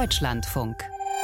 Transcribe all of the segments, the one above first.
Deutschlandfunk.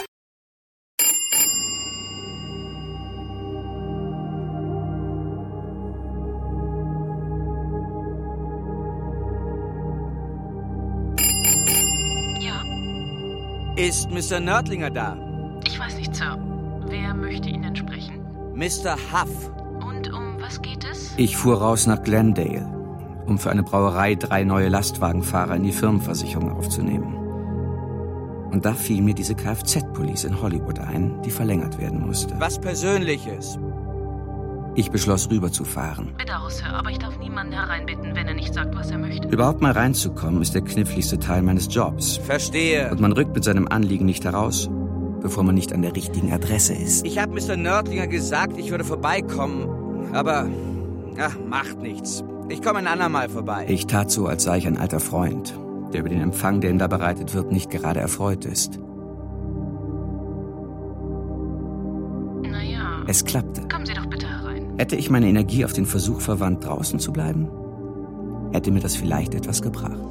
Ja. Ist Mr. Nördlinger da? Ich weiß nicht, Sir. Wer möchte Ihnen sprechen? Mr. Huff. Und um was geht es? Ich fuhr raus nach Glendale, um für eine Brauerei 3 neue Lastwagenfahrer in die Firmenversicherung aufzunehmen. Und da fiel mir diese Kfz-Police in Hollywood ein, die verlängert werden musste. Was Persönliches. Ich beschloss, rüberzufahren. Bitte aus, Sir, aber ich darf niemanden hereinbitten, wenn er nicht sagt, was er möchte. Überhaupt mal reinzukommen, ist der kniffligste Teil meines Jobs. Verstehe. Und man rückt mit seinem Anliegen nicht heraus, bevor man nicht an der richtigen Adresse ist. Ich habe Mr. Nördlinger gesagt, ich würde vorbeikommen. Aber, macht nichts. Ich komme ein andermal vorbei. Ich tat so, als sei ich ein alter Freund, der über den Empfang, der ihm da bereitet wird, nicht gerade erfreut ist. Naja. Es klappte. Kommen Sie doch bitte herein. Hätte ich meine Energie auf den Versuch verwandt, draußen zu bleiben, hätte mir das vielleicht etwas gebracht.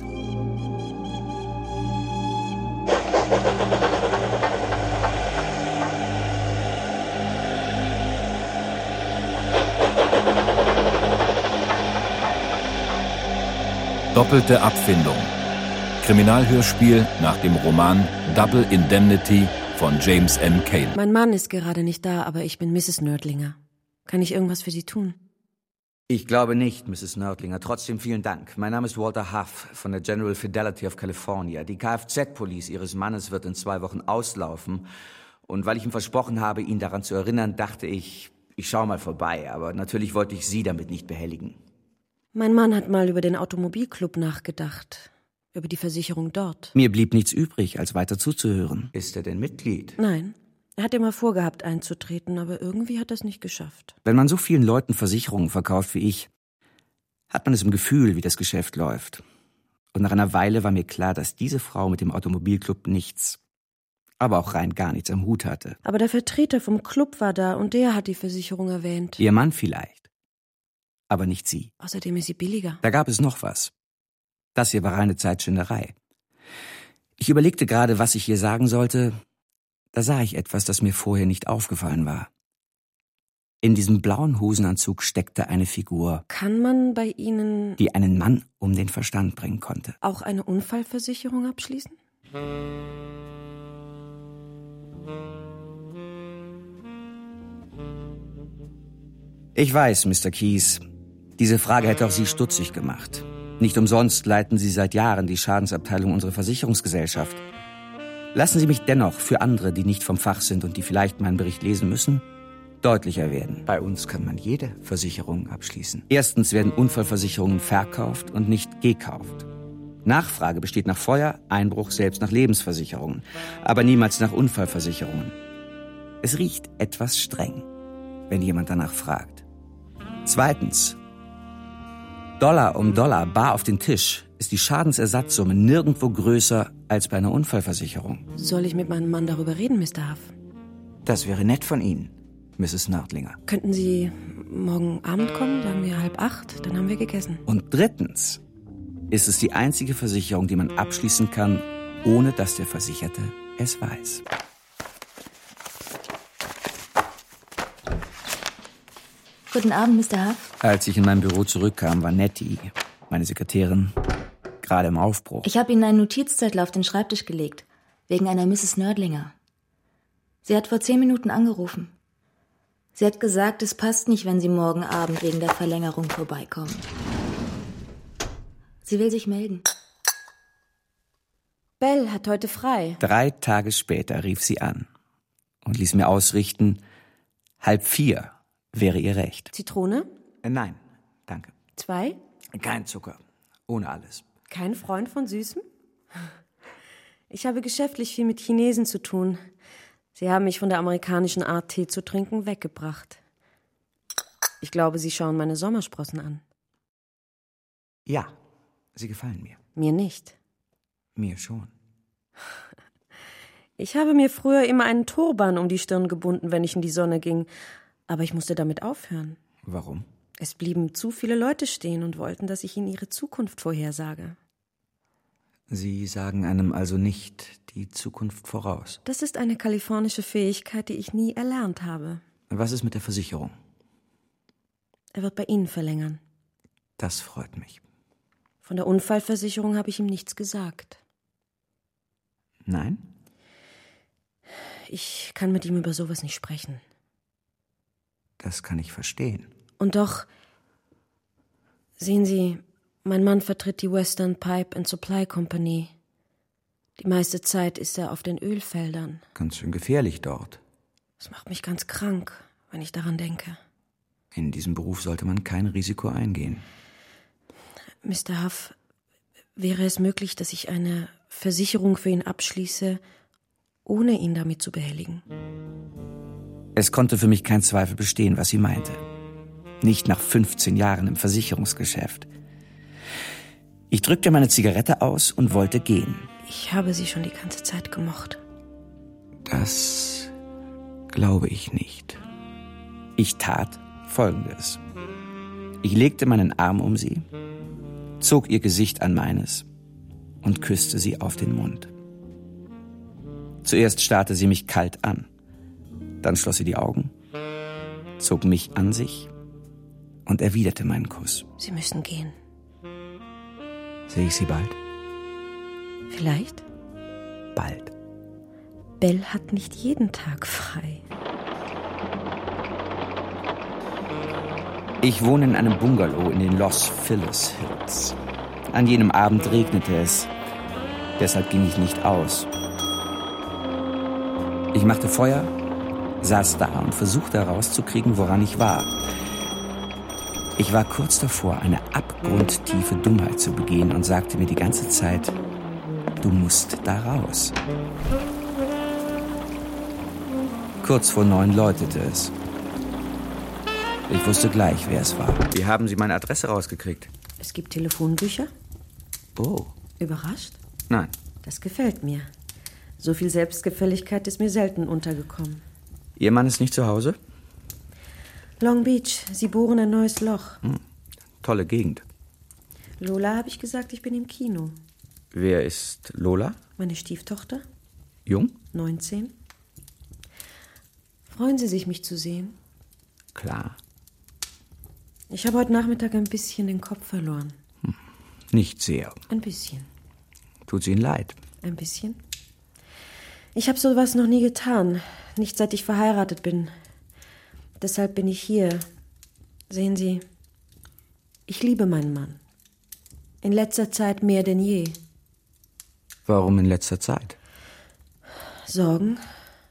Doppelte Abfindung. Kriminalhörspiel nach dem Roman Double Indemnity von James M. Cain. Mein Mann ist gerade nicht da, aber ich bin Mrs. Nördlinger. Kann ich irgendwas für Sie tun? Ich glaube nicht, Mrs. Nördlinger. Trotzdem vielen Dank. Mein Name ist Walter Huff von der General Fidelity of California. Die Kfz-Police Ihres Mannes wird in 2 Wochen auslaufen. Und weil ich ihm versprochen habe, ihn daran zu erinnern, dachte ich schaue mal vorbei. Aber natürlich wollte ich Sie damit nicht behelligen. Mein Mann hat mal über den Automobilclub nachgedacht. Über die Versicherung dort. Mir blieb nichts übrig, als weiter zuzuhören. Ist er denn Mitglied? Nein. Er hat immer vorgehabt, einzutreten, aber irgendwie hat er es nicht geschafft. Wenn man so vielen Leuten Versicherungen verkauft wie ich, hat man es im Gefühl, wie das Geschäft läuft. Und nach einer Weile war mir klar, dass diese Frau mit dem Automobilclub nichts, aber auch rein gar nichts am Hut hatte. Aber der Vertreter vom Club war da und der hat die Versicherung erwähnt. Ihr Mann vielleicht, aber nicht sie. Außerdem ist sie billiger. Da gab es noch was. Das hier war reine Zeitschinderei. Ich überlegte gerade, was ich ihr sagen sollte. Da sah ich etwas, das mir vorher nicht aufgefallen war. In diesem blauen Hosenanzug steckte eine Figur, Kann man bei Ihnen die einen Mann um den Verstand bringen konnte. auch eine Unfallversicherung abschließen? Ich weiß, Mr. Keyes, diese Frage hätte auch Sie stutzig gemacht. Nicht umsonst leiten Sie seit Jahren die Schadensabteilung unserer Versicherungsgesellschaft. Lassen Sie mich dennoch für andere, die nicht vom Fach sind und die vielleicht meinen Bericht lesen müssen, deutlicher werden. Bei uns kann man jede Versicherung abschließen. Erstens werden Unfallversicherungen verkauft und nicht gekauft. Nachfrage besteht nach Feuer, Einbruch, selbst nach Lebensversicherungen, aber niemals nach Unfallversicherungen. Es riecht etwas streng, wenn jemand danach fragt. Zweitens, Dollar um Dollar bar auf den Tisch ist die Schadensersatzsumme nirgendwo größer als bei einer Unfallversicherung. Soll ich mit meinem Mann darüber reden, Mr. Huff? Das wäre nett von Ihnen, Mrs. Nördlinger. Könnten Sie morgen Abend kommen, sagen wir 7:30, dann haben wir gegessen. Und drittens ist es die einzige Versicherung, die man abschließen kann, ohne dass der Versicherte es weiß. Guten Abend, Mr. Huff. Als ich in mein Büro zurückkam, war Nettie, meine Sekretärin, gerade im Aufbruch. Ich habe Ihnen einen Notizzettel auf den Schreibtisch gelegt, wegen einer Mrs. Nördlinger. Sie hat vor 10 Minuten angerufen. Sie hat gesagt, es passt nicht, wenn Sie morgen Abend wegen der Verlängerung vorbeikommen. Sie will sich melden. Belle hat heute frei. 3 Tage später rief sie an und ließ mir ausrichten, 3:30 wäre ihr recht. Zitrone? Nein, danke. 2? Kein Zucker, ohne alles. Kein Freund von Süßem? Ich habe geschäftlich viel mit Chinesen zu tun. Sie haben mich von der amerikanischen Art, Tee zu trinken, weggebracht. Ich glaube, Sie schauen meine Sommersprossen an. Ja, sie gefallen mir. Mir nicht. Mir schon. Ich habe mir früher immer einen Turban um die Stirn gebunden, wenn ich in die Sonne ging. Aber ich musste damit aufhören. Warum? Es blieben zu viele Leute stehen und wollten, dass ich ihnen ihre Zukunft vorhersage. Sie sagen einem also nicht die Zukunft voraus. Das ist eine kalifornische Fähigkeit, die ich nie erlernt habe. Was ist mit der Versicherung? Er wird bei Ihnen verlängern. Das freut mich. Von der Unfallversicherung habe ich ihm nichts gesagt. Nein? Ich kann mit ihm über sowas nicht sprechen. Das kann ich verstehen. Und doch, sehen Sie, mein Mann vertritt die Western Pipe and Supply Company. Die meiste Zeit ist er auf den Ölfeldern. Ganz schön gefährlich dort. Das macht mich ganz krank, wenn ich daran denke. In diesem Beruf sollte man kein Risiko eingehen. Mr. Huff, wäre es möglich, dass ich eine Versicherung für ihn abschließe, ohne ihn damit zu behelligen? Es konnte für mich kein Zweifel bestehen, was sie meinte. Nicht nach 15 Jahren im Versicherungsgeschäft. Ich drückte meine Zigarette aus und wollte gehen. Ich habe Sie schon die ganze Zeit gemocht. Das glaube ich nicht. Ich tat Folgendes. Ich legte meinen Arm um sie, zog ihr Gesicht an meines und küsste sie auf den Mund. Zuerst starrte sie mich kalt an. Dann schloss sie die Augen, zog mich an sich und erwiderte meinen Kuss. Sie müssen gehen. Sehe ich Sie bald? Vielleicht? Bald. Belle hat nicht jeden Tag frei. Ich wohne in einem Bungalow in den Los Feliz Hills. An jenem Abend regnete es. Deshalb ging ich nicht aus. Ich machte Feuer, saß da und versuchte herauszukriegen, woran ich war. Ich war kurz davor, eine abgrundtiefe Dummheit zu begehen und sagte mir die ganze Zeit, du musst da raus. Kurz vor 9 läutete es. Ich wusste gleich, wer es war. Wie haben Sie meine Adresse rausgekriegt? Es gibt Telefonbücher. Oh. Überrascht? Nein. Das gefällt mir. So viel Selbstgefälligkeit ist mir selten untergekommen. Ihr Mann ist nicht zu Hause? Long Beach. Sie bohren ein neues Loch. Tolle Gegend. Lola habe ich gesagt, ich bin im Kino. Wer ist Lola? Meine Stieftochter. Jung? 19. Freuen Sie sich, mich zu sehen? Klar. Ich habe heute Nachmittag ein bisschen den Kopf verloren. Nicht sehr. Ein bisschen. Tut es Ihnen leid? Ein bisschen. Ich habe sowas noch nie getan. Nicht seit ich verheiratet bin. Deshalb bin ich hier. Sehen Sie, ich liebe meinen Mann. In letzter Zeit mehr denn je. Warum in letzter Zeit? Sorgen?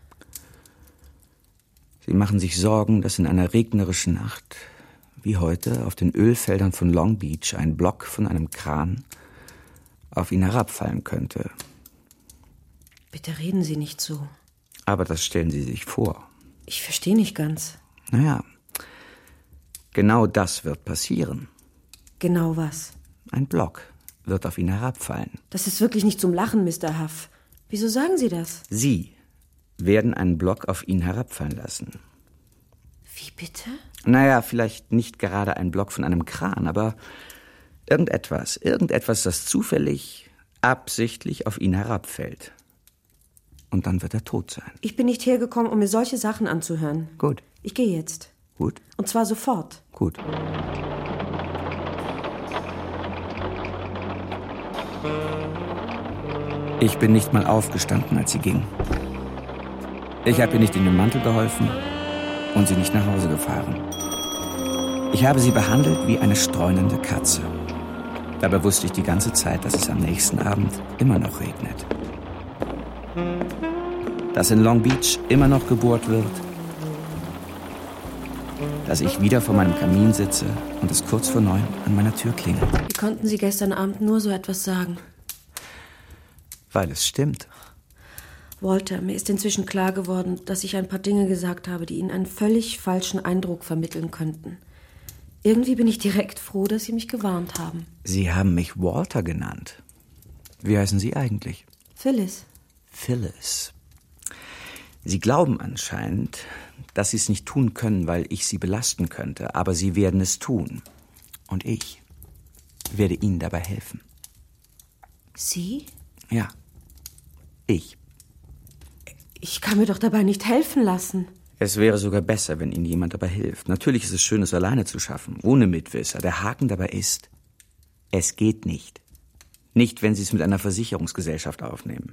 Sie machen sich Sorgen, dass in einer regnerischen Nacht, wie heute, auf den Ölfeldern von Long Beach ein Block von einem Kran auf ihn herabfallen könnte. Bitte reden Sie nicht so. Aber das stellen Sie sich vor. Ich verstehe nicht ganz. Naja, genau das wird passieren. Genau was? Ein Block wird auf ihn herabfallen. Das ist wirklich nicht zum Lachen, Mr. Huff. Wieso sagen Sie das? Sie werden einen Block auf ihn herabfallen lassen. Wie bitte? Naja, vielleicht nicht gerade ein Block von einem Kran, aber irgendetwas, das zufällig, absichtlich auf ihn herabfällt. Und dann wird er tot sein. Ich bin nicht hergekommen, um mir solche Sachen anzuhören. Gut. Ich gehe jetzt. Gut. Und zwar sofort. Gut. Ich bin nicht mal aufgestanden, als sie ging. Ich habe ihr nicht in den Mantel geholfen und sie nicht nach Hause gefahren. Ich habe sie behandelt wie eine streunende Katze. Dabei wusste ich die ganze Zeit, dass es am nächsten Abend immer noch regnet. Dass in Long Beach immer noch gebohrt wird. Dass ich wieder vor meinem Kamin sitze und es kurz vor 9 an meiner Tür klingelt. Wie konnten Sie gestern Abend nur so etwas sagen? Weil es stimmt. Walter, mir ist inzwischen klar geworden, dass ich ein paar Dinge gesagt habe, die Ihnen einen völlig falschen Eindruck vermitteln könnten. Irgendwie bin ich direkt froh, dass Sie mich gewarnt haben. Sie haben mich Walter genannt. Wie heißen Sie eigentlich? Phyllis. Phyllis. Sie glauben anscheinend, dass Sie es nicht tun können, weil ich Sie belasten könnte. Aber Sie werden es tun. Und ich werde Ihnen dabei helfen. Sie? Ja. Ich. Ich kann mir doch dabei nicht helfen lassen. Es wäre sogar besser, wenn Ihnen jemand dabei hilft. Natürlich ist es schön, es alleine zu schaffen, ohne Mitwisser. Der Haken dabei ist, es geht nicht. Nicht, wenn Sie es mit einer Versicherungsgesellschaft aufnehmen.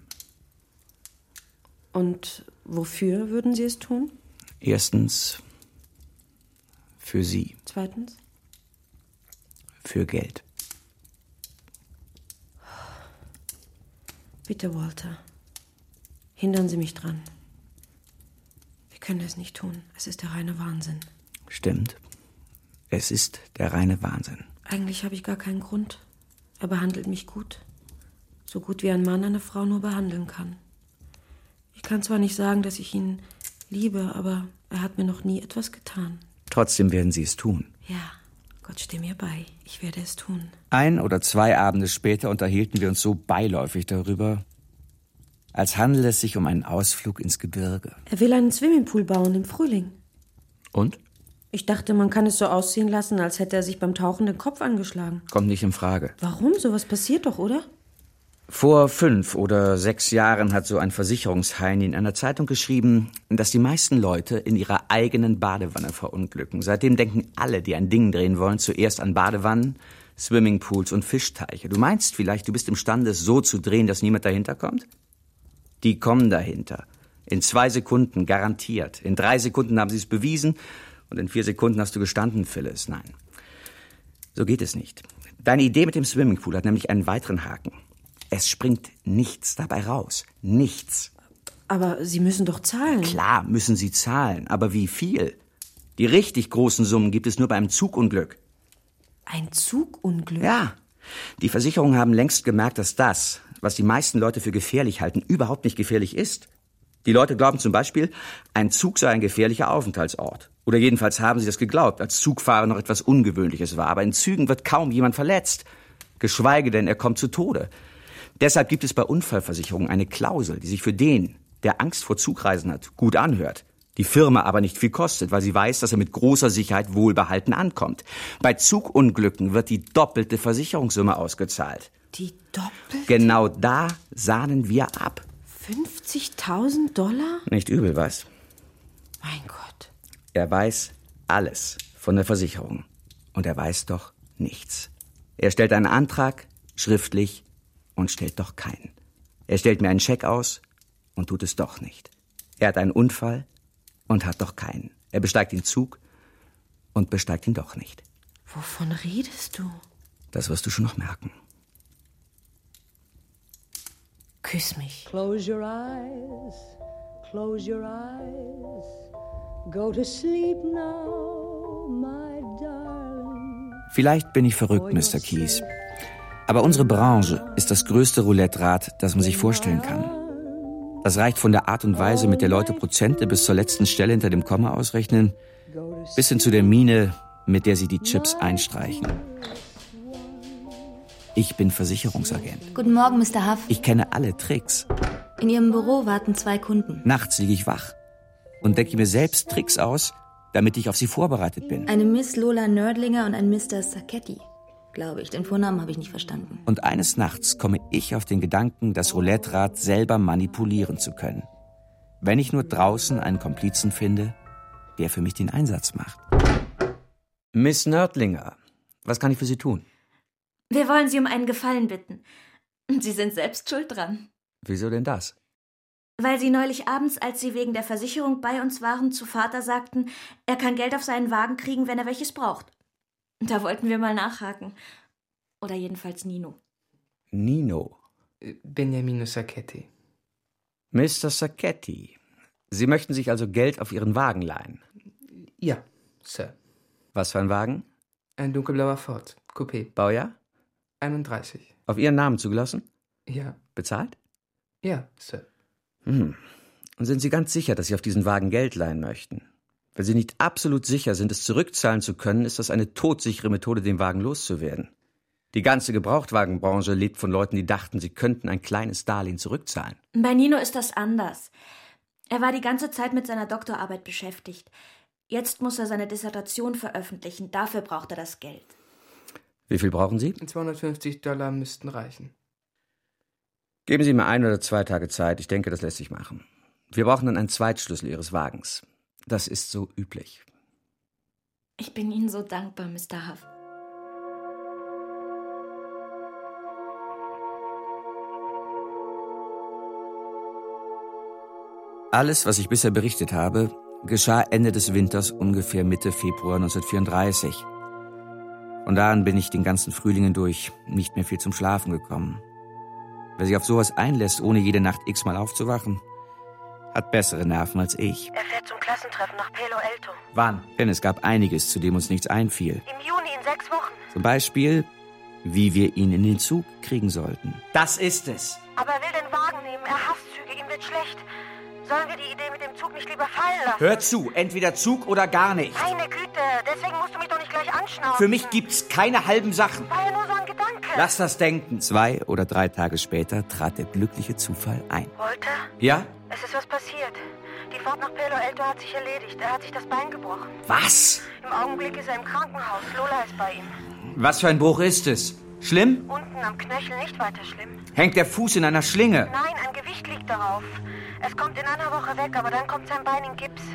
Und wofür würden Sie es tun? Erstens, für Sie. Zweitens? Für Geld. Bitte, Walter. Hindern Sie mich dran. Wir können es nicht tun. Es ist der reine Wahnsinn. Stimmt. Es ist der reine Wahnsinn. Eigentlich habe ich gar keinen Grund. Er behandelt mich gut. So gut wie ein Mann eine Frau nur behandeln kann. Ich kann zwar nicht sagen, dass ich ihn liebe, aber er hat mir noch nie etwas getan. Trotzdem werden Sie es tun. Ja, Gott steh mir bei. Ich werde es tun. 1 oder 2 Abende später unterhielten wir uns so beiläufig darüber, als handele es sich um einen Ausflug ins Gebirge. Er will einen Swimmingpool bauen im Frühling. Und? Ich dachte, man kann es so aussehen lassen, als hätte er sich beim Tauchen den Kopf angeschlagen. Kommt nicht in Frage. Warum? Sowas passiert doch, oder? Vor 5 oder 6 Jahren hat so ein Versicherungsheini in einer Zeitung geschrieben, dass die meisten Leute in ihrer eigenen Badewanne verunglücken. Seitdem denken alle, die ein Ding drehen wollen, zuerst an Badewannen, Swimmingpools und Fischteiche. Du meinst vielleicht, du bist imstande, es so zu drehen, dass niemand dahinter kommt? Die kommen dahinter. In 2 Sekunden, garantiert. In 3 Sekunden haben sie es bewiesen und in 4 Sekunden hast du gestanden, Phyllis. Nein, so geht es nicht. Deine Idee mit dem Swimmingpool hat nämlich einen weiteren Haken. Es springt nichts dabei raus. Nichts. Aber Sie müssen doch zahlen. Klar müssen sie zahlen, aber wie viel? Die richtig großen Summen gibt es nur bei einem Zugunglück. Ein Zugunglück? Ja, die Versicherungen haben längst gemerkt, dass das, was die meisten Leute für gefährlich halten, überhaupt nicht gefährlich ist. Die Leute glauben zum Beispiel, ein Zug sei ein gefährlicher Aufenthaltsort. Oder jedenfalls haben sie das geglaubt, als Zugfahrer noch etwas Ungewöhnliches war. Aber in Zügen wird kaum jemand verletzt. Geschweige denn, er kommt zu Tode. Deshalb gibt es bei Unfallversicherungen eine Klausel, die sich für den, der Angst vor Zugreisen hat, gut anhört. Die Firma aber nicht viel kostet, weil sie weiß, dass er mit großer Sicherheit wohlbehalten ankommt. Bei Zugunglücken wird die doppelte Versicherungssumme ausgezahlt. Die doppelte? Genau da sahnen wir ab. $50.000? Nicht übel, was? Mein Gott. Er weiß alles von der Versicherung. Und er weiß doch nichts. Er stellt einen Antrag, schriftlich, und stellt doch keinen. Er stellt mir einen Scheck aus und tut es doch nicht. Er hat einen Unfall und hat doch keinen. Er besteigt den Zug und besteigt ihn doch nicht. Wovon redest du? Das wirst du schon noch merken. Küss mich. Close your eyes, close your eyes, go to sleep now, my darling. Vielleicht bin ich verrückt, Mr. Keyes. Aber unsere Branche ist das größte Roulette-Rad, das man sich vorstellen kann. Das reicht von der Art und Weise, mit der Leute Prozente bis zur letzten Stelle hinter dem Komma ausrechnen, bis hin zu der Miene, mit der sie die Chips einstreichen. Ich bin Versicherungsagent. Guten Morgen, Mr. Huff. Ich kenne alle Tricks. In Ihrem Büro warten 2 Kunden. Nachts liege ich wach und denke mir selbst Tricks aus, damit ich auf sie vorbereitet bin. Eine Miss Lola Nördlinger und ein Mr. Sacchetti, glaube ich. Den Vornamen habe ich nicht verstanden. Und eines Nachts komme ich auf den Gedanken, das Roulette-Rad selber manipulieren zu können. Wenn ich nur draußen einen Komplizen finde, der für mich den Einsatz macht. Miss Nördlinger, was kann ich für Sie tun? Wir wollen Sie um einen Gefallen bitten. Sie sind selbst schuld dran. Wieso denn das? Weil Sie neulich abends, als Sie wegen der Versicherung bei uns waren, zu Vater sagten, er kann Geld auf seinen Wagen kriegen, wenn er welches braucht. Da wollten wir mal nachhaken. Oder jedenfalls Nino. Nino. Beniamino Sacchetti. Mr. Sacchetti. Sie möchten sich also Geld auf Ihren Wagen leihen? Ja, Sir. Was für ein Wagen? Ein dunkelblauer Ford, Coupé. Baujahr? 31. Auf Ihren Namen zugelassen? Ja. Bezahlt? Ja, Sir. Und sind Sie ganz sicher, dass Sie auf diesen Wagen Geld leihen möchten? Wenn Sie nicht absolut sicher sind, es zurückzahlen zu können, ist das eine todsichere Methode, den Wagen loszuwerden. Die ganze Gebrauchtwagenbranche lebt von Leuten, die dachten, sie könnten ein kleines Darlehen zurückzahlen. Bei Nino ist das anders. Er war die ganze Zeit mit seiner Doktorarbeit beschäftigt. Jetzt muss er seine Dissertation veröffentlichen. Dafür braucht er das Geld. Wie viel brauchen Sie? $250 müssten reichen. Geben Sie mir 1 oder 2 Tage Zeit. Ich denke, das lässt sich machen. Wir brauchen dann einen Zweitschlüssel Ihres Wagens. Das ist so üblich. Ich bin Ihnen so dankbar, Mr. Huff. Alles, was ich bisher berichtet habe, geschah Ende des Winters, ungefähr Mitte Februar 1934. Von da an bin ich den ganzen Frühling hindurch nicht mehr viel zum Schlafen gekommen. Wer sich auf sowas einlässt, ohne jede Nacht x-mal aufzuwachen, hat bessere Nerven als ich. Er fährt zum Klassentreffen nach Palo Alto. Wann? Denn es gab einiges, zu dem uns nichts einfiel. Im Juni, in 6 Wochen. Zum Beispiel, wie wir ihn in den Zug kriegen sollten. Das ist es. Aber er will den Wagen nehmen. Er hasst Züge, ihm wird schlecht. Sollen wir die Idee mit dem Zug nicht lieber fallen lassen? Hör zu, entweder Zug oder gar nicht. Meine Güte, deswegen musst du mich doch nicht gleich anschnauzen. Für mich gibt's keine halben Sachen. War ja nur so ein Gedanke. Lass das denken. 2 oder 3 Tage später trat der glückliche Zufall ein. Walter, Ja? es ist was passiert. Die Fahrt nach Palo Alto hat sich erledigt. Er hat sich das Bein gebrochen. Was? Im Augenblick ist er im Krankenhaus. Lola ist bei ihm. Was für ein Bruch ist es? Schlimm? Unten am Knöchel nicht weiter schlimm. Hängt der Fuß in einer Schlinge? Nein, ein Gewicht liegt darauf. Es kommt in einer Woche weg, aber dann kommt sein Bein in Gips.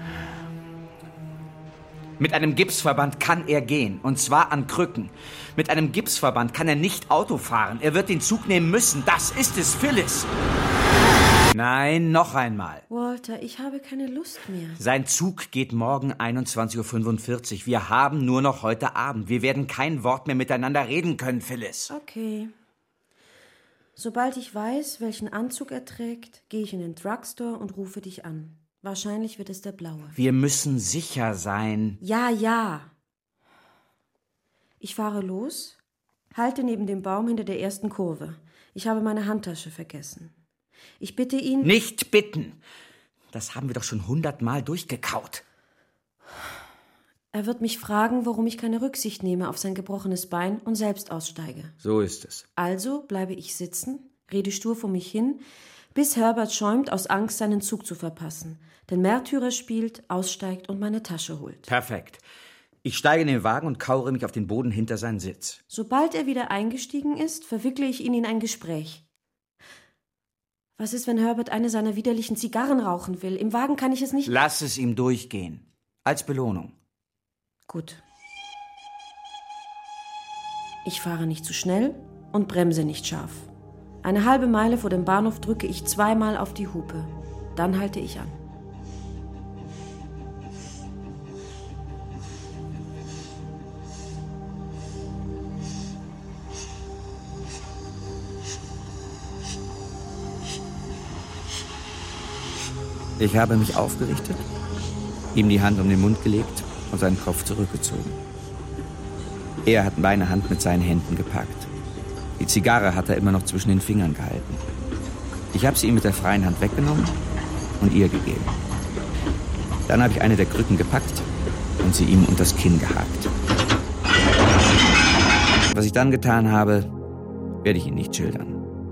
Mit einem Gipsverband kann er gehen, und zwar an Krücken. Mit einem Gipsverband kann er nicht Auto fahren. Er wird den Zug nehmen müssen. Das ist es, Phyllis. Nein, noch einmal. Walter, ich habe keine Lust mehr. Sein Zug geht morgen 21:45 Uhr. Wir haben nur noch heute Abend. Wir werden kein Wort mehr miteinander reden können, Phyllis. Okay. Sobald ich weiß, welchen Anzug er trägt, gehe ich in den Drugstore und rufe dich an. Wahrscheinlich wird es der blaue. Wir müssen sicher sein. Ja. Ich fahre los, halte neben dem Baum hinter der ersten Kurve. Ich habe meine Handtasche vergessen. Ich bitte ihn... Nicht bitten. Das haben wir doch schon 100-mal durchgekaut. Er wird mich fragen, warum ich keine Rücksicht nehme auf sein gebrochenes Bein und selbst aussteige. So ist es. Also bleibe ich sitzen, rede stur vor mich hin, bis Herbert schäumt aus Angst, seinen Zug zu verpassen, den Märtyrer spielt, aussteigt und meine Tasche holt. Perfekt. Ich steige in den Wagen und kauere mich auf den Boden hinter seinen Sitz. Sobald er wieder eingestiegen ist, verwickle ich ihn in ein Gespräch. Was ist, wenn Herbert eine seiner widerlichen Zigarren rauchen will? Im Wagen kann ich es nicht... Lass es ihm durchgehen. Als Belohnung. Gut. Ich fahre nicht zu schnell und bremse nicht scharf. Eine halbe Meile vor dem Bahnhof drücke ich 2-mal auf die Hupe. Dann halte ich an. Ich habe mich aufgerichtet, ihm die Hand um den Mund gelegt und seinen Kopf zurückgezogen. Er hat meine Hand mit seinen Händen gepackt. Die Zigarre hat er immer noch zwischen den Fingern gehalten. Ich habe sie ihm mit der freien Hand weggenommen und ihr gegeben. Dann habe ich eine der Krücken gepackt und sie ihm unters Kinn gehakt. Was ich dann getan habe, werde ich Ihnen nicht schildern.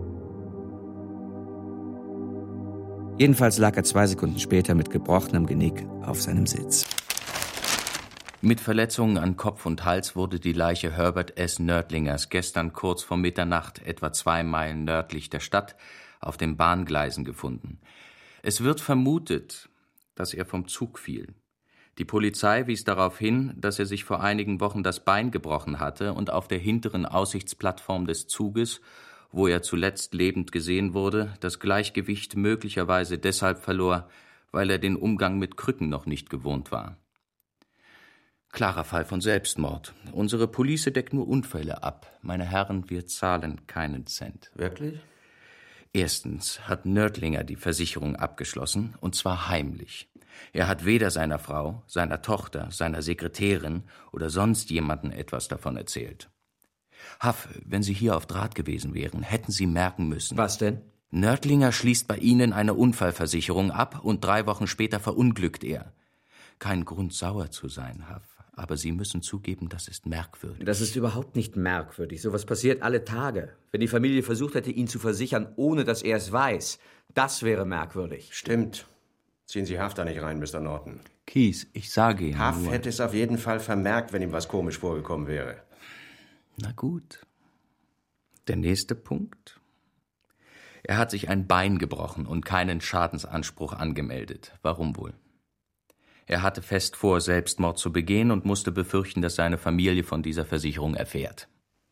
Jedenfalls lag er 2 Sekunden später mit gebrochenem Genick auf seinem Sitz. Mit Verletzungen an Kopf und Hals wurde die Leiche Herbert S. Nördlingers gestern kurz vor Mitternacht, etwa 2 Meilen nördlich der Stadt, auf den Bahngleisen gefunden. Es wird vermutet, dass er vom Zug fiel. Die Polizei wies darauf hin, dass er sich vor einigen Wochen das Bein gebrochen hatte und auf der hinteren Aussichtsplattform des Zuges, wo er zuletzt lebend gesehen wurde, das Gleichgewicht möglicherweise deshalb verlor, weil er den Umgang mit Krücken noch nicht gewohnt war. Klarer Fall von Selbstmord. Unsere Police deckt nur Unfälle ab. Meine Herren, wir zahlen keinen Cent. Wirklich? Erstens hat Nördlinger die Versicherung abgeschlossen, und zwar heimlich. Er hat weder seiner Frau, seiner Tochter, seiner Sekretärin oder sonst jemanden etwas davon erzählt. Huff, wenn Sie hier auf Draht gewesen wären, hätten Sie merken müssen. Was denn? Nördlinger schließt bei Ihnen eine Unfallversicherung ab und 3 Wochen später verunglückt er. Kein Grund, sauer zu sein, Huff. Aber Sie müssen zugeben, das ist merkwürdig. Das ist überhaupt nicht merkwürdig. Sowas passiert alle Tage. Wenn die Familie versucht hätte, ihn zu versichern, ohne dass er es weiß, das wäre merkwürdig. Stimmt. Ziehen Sie Huff da nicht rein, Mr. Norton. Keith, ich sage Ihnen Huff nur... hätte es auf jeden Fall vermerkt, wenn ihm was komisch vorgekommen wäre. Na gut. Der nächste Punkt. Er hat sich ein Bein gebrochen und keinen Schadensanspruch angemeldet. Warum wohl? Er hatte fest vor, Selbstmord zu begehen und musste befürchten, dass seine Familie von dieser Versicherung erfährt.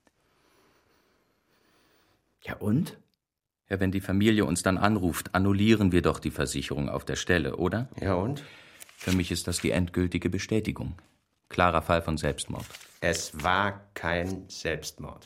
Ja und? Ja, wenn die Familie uns dann anruft, annullieren wir doch die Versicherung auf der Stelle, oder? Ja und? Für mich ist das die endgültige Bestätigung. Klarer Fall von Selbstmord. Es war kein Selbstmord.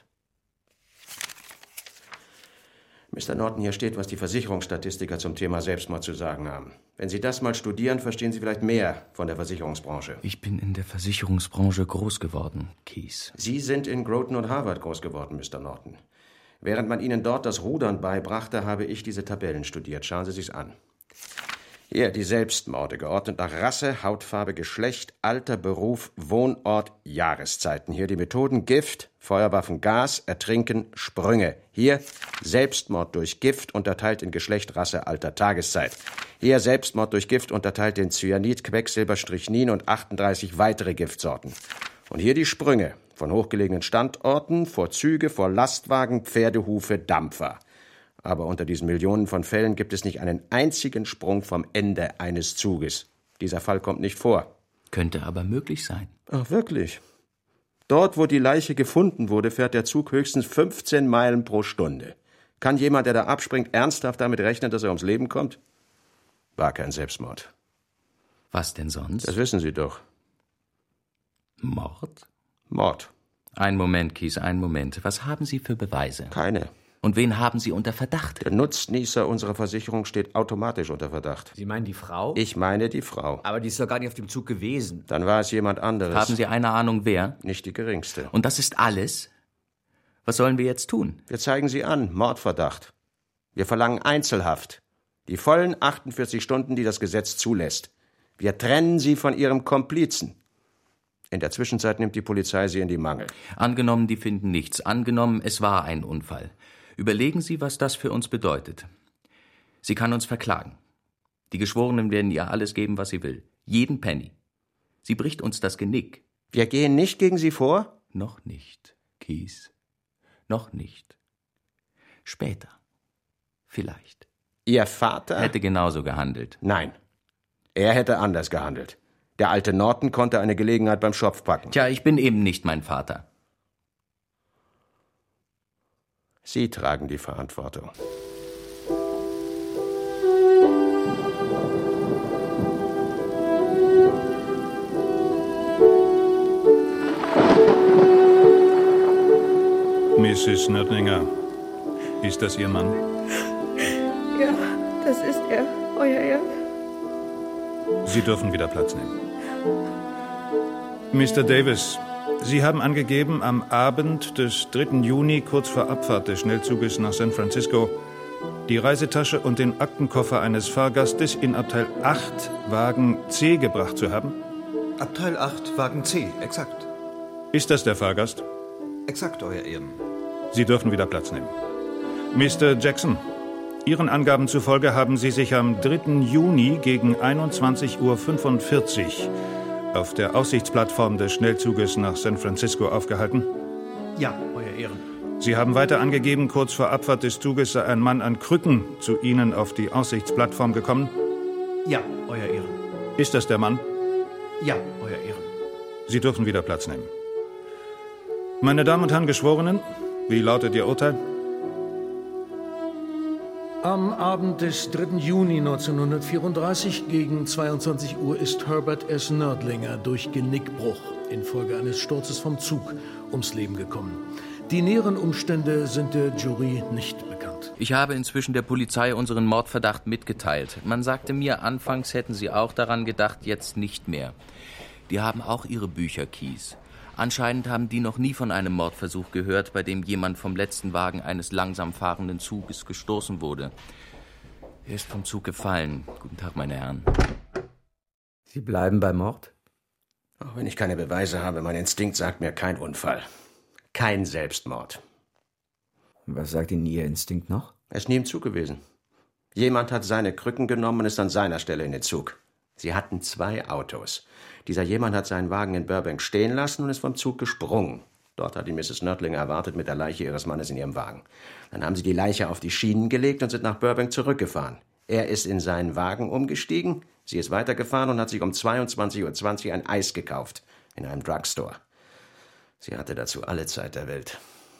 Mr. Norton, hier steht, was die Versicherungsstatistiker zum Thema Selbstmord zu sagen haben. Wenn Sie das mal studieren, verstehen Sie vielleicht mehr von der Versicherungsbranche. Ich bin in der Versicherungsbranche groß geworden, Keyes. Sie sind in Groton und Harvard groß geworden, Mr. Norton. Während man Ihnen dort das Rudern beibrachte, habe ich diese Tabellen studiert. Schauen Sie sich's an. Hier, die Selbstmorde, geordnet nach Rasse, Hautfarbe, Geschlecht, Alter, Beruf, Wohnort, Jahreszeiten. Hier die Methoden Gift, Feuerwaffen, Gas, Ertrinken, Sprünge. Hier Selbstmord durch Gift, unterteilt in Geschlecht, Rasse, Alter, Tageszeit. Hier Selbstmord durch Gift, unterteilt in Cyanid, Quecksilber, Strychnin und 38 weitere Giftsorten. Und hier die Sprünge, von hochgelegenen Standorten, vor Züge, vor Lastwagen, Pferdehufe, Dampfer. Aber unter diesen Millionen von Fällen gibt es nicht einen einzigen Sprung vom Ende eines Zuges. Dieser Fall kommt nicht vor. Könnte aber möglich sein. Ach, wirklich? Dort, wo die Leiche gefunden wurde, fährt der Zug höchstens 15 Meilen pro Stunde. Kann jemand, der da abspringt, ernsthaft damit rechnen, dass er ums Leben kommt? War kein Selbstmord. Was denn sonst? Das wissen Sie doch. Mord? Mord. Ein Moment, Keyes, ein Moment. Was haben Sie für Beweise? Keine. Und wen haben Sie unter Verdacht? Der Nutznießer unserer Versicherung steht automatisch unter Verdacht. Sie meinen die Frau? Ich meine die Frau. Aber die ist doch gar nicht auf dem Zug gewesen. Dann war es jemand anderes. Haben Sie eine Ahnung, wer? Nicht die geringste. Und das ist alles? Was sollen wir jetzt tun? Wir zeigen Sie an, Mordverdacht. Wir verlangen Einzelhaft. Die vollen 48 Stunden, die das Gesetz zulässt. Wir trennen Sie von Ihrem Komplizen. In der Zwischenzeit nimmt die Polizei Sie in die Mangel. Angenommen, die finden nichts. Angenommen, es war ein Unfall. Überlegen Sie, was das für uns bedeutet. Sie kann uns verklagen. Die Geschworenen werden ihr alles geben, was sie will. Jeden Penny. Sie bricht uns das Genick. Wir gehen nicht gegen Sie vor? Noch nicht, Keyes. Noch nicht. Später. Vielleicht. Ihr Vater? Hätte genauso gehandelt. Nein. Er hätte anders gehandelt. Der alte Norton konnte eine Gelegenheit beim Schopf packen. Tja, ich bin eben nicht mein Vater. Sie tragen die Verantwortung. Mrs. Nördlinger, ist das Ihr Mann? Ja, das ist er, Euer Ehren. Sie dürfen wieder Platz nehmen. Mr. Davis, Sie haben angegeben, am Abend des 3. Juni, kurz vor Abfahrt des Schnellzuges nach San Francisco, die Reisetasche und den Aktenkoffer eines Fahrgastes in Abteil 8, Wagen C gebracht zu haben? Abteil 8, Wagen C, exakt. Ist das der Fahrgast? Exakt, Euer Ehren. Sie dürfen wieder Platz nehmen. Mr. Jackson, Ihren Angaben zufolge haben Sie sich am 3. Juni gegen 21:45 Uhr auf der Aussichtsplattform des Schnellzuges nach San Francisco aufgehalten? Ja, Euer Ehren. Sie haben weiter angegeben, kurz vor Abfahrt des Zuges sei ein Mann an Krücken zu Ihnen auf die Aussichtsplattform gekommen? Ja, Euer Ehren. Ist das der Mann? Ja, Euer Ehren. Sie dürfen wieder Platz nehmen. Meine Damen und Herren Geschworenen, wie lautet Ihr Urteil? Am Abend des 3. Juni 1934 gegen 22 Uhr ist Herbert S. Nördlinger durch Genickbruch infolge eines Sturzes vom Zug ums Leben gekommen. Die näheren Umstände sind der Jury nicht bekannt. Ich habe inzwischen der Polizei unseren Mordverdacht mitgeteilt. Man sagte mir, anfangs hätten sie auch daran gedacht, jetzt nicht mehr. Die haben auch ihre Bücher, Keyes. Anscheinend haben die noch nie von einem Mordversuch gehört, bei dem jemand vom letzten Wagen eines langsam fahrenden Zuges gestoßen wurde. Er ist vom Zug gefallen. Guten Tag, meine Herren. Sie bleiben bei Mord? Auch wenn ich keine Beweise habe, mein Instinkt sagt mir kein Unfall. Kein Selbstmord. Was sagt Ihnen Ihr Instinkt noch? Er ist nie im Zug gewesen. Jemand hat seine Krücken genommen und ist an seiner Stelle in den Zug. Sie hatten 2 Autos. Dieser jemand hat seinen Wagen in Burbank stehen lassen und ist vom Zug gesprungen. Dort hat die Mrs. Nördlinger erwartet mit der Leiche ihres Mannes in ihrem Wagen. Dann haben sie die Leiche auf die Schienen gelegt und sind nach Burbank zurückgefahren. Er ist in seinen Wagen umgestiegen, sie ist weitergefahren und hat sich um 22:20 Uhr ein Eis gekauft in einem Drugstore. Sie hatte dazu alle Zeit der Welt.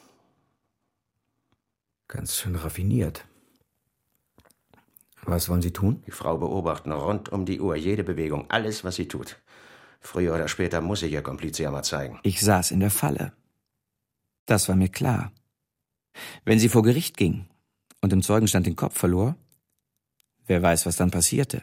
Ganz schön raffiniert. Was wollen Sie tun? Die Frau beobachten rund um die Uhr, jede Bewegung, alles, was sie tut. Früher oder später muss sich ihr Komplize ja mal zeigen. Ich saß in der Falle. Das war mir klar. Wenn sie vor Gericht ging und im Zeugenstand den Kopf verlor, wer weiß, was dann passierte.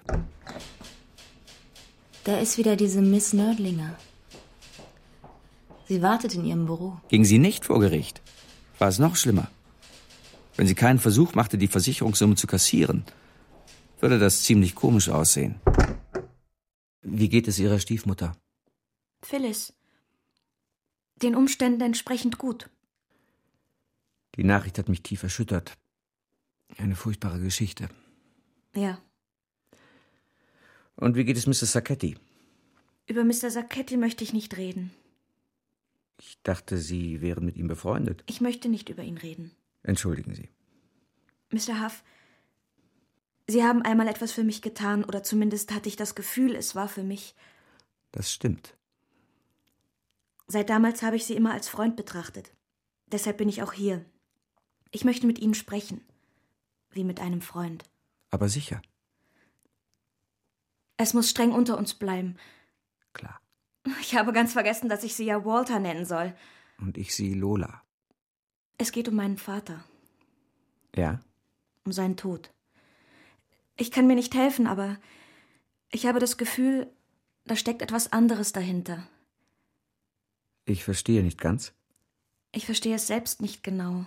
Da ist wieder diese Miss Nördlinger. Sie wartet in ihrem Büro. Ging sie nicht vor Gericht, war es noch schlimmer. Wenn sie keinen Versuch machte, die Versicherungssumme zu kassieren, würde das ziemlich komisch aussehen. Wie geht es Ihrer Stiefmutter? Phyllis. Den Umständen entsprechend gut. Die Nachricht hat mich tief erschüttert. Eine furchtbare Geschichte. Ja. Und wie geht es Mr. Sacchetti? Über Mr. Sacchetti möchte ich nicht reden. Ich dachte, Sie wären mit ihm befreundet. Ich möchte nicht über ihn reden. Entschuldigen Sie. Mr. Huff, Sie haben einmal etwas für mich getan, oder zumindest hatte ich das Gefühl, es war für mich. Das stimmt. Seit damals habe ich Sie immer als Freund betrachtet. Deshalb bin ich auch hier. Ich möchte mit Ihnen sprechen. Wie mit einem Freund. Aber sicher. Es muss streng unter uns bleiben. Klar. Ich habe ganz vergessen, dass ich Sie ja Walter nennen soll. Und ich Sie Lola. Es geht um meinen Vater. Ja? Um seinen Tod. Ich kann mir nicht helfen, aber ich habe das Gefühl, da steckt etwas anderes dahinter. Ich verstehe nicht ganz. Ich verstehe es selbst nicht genau.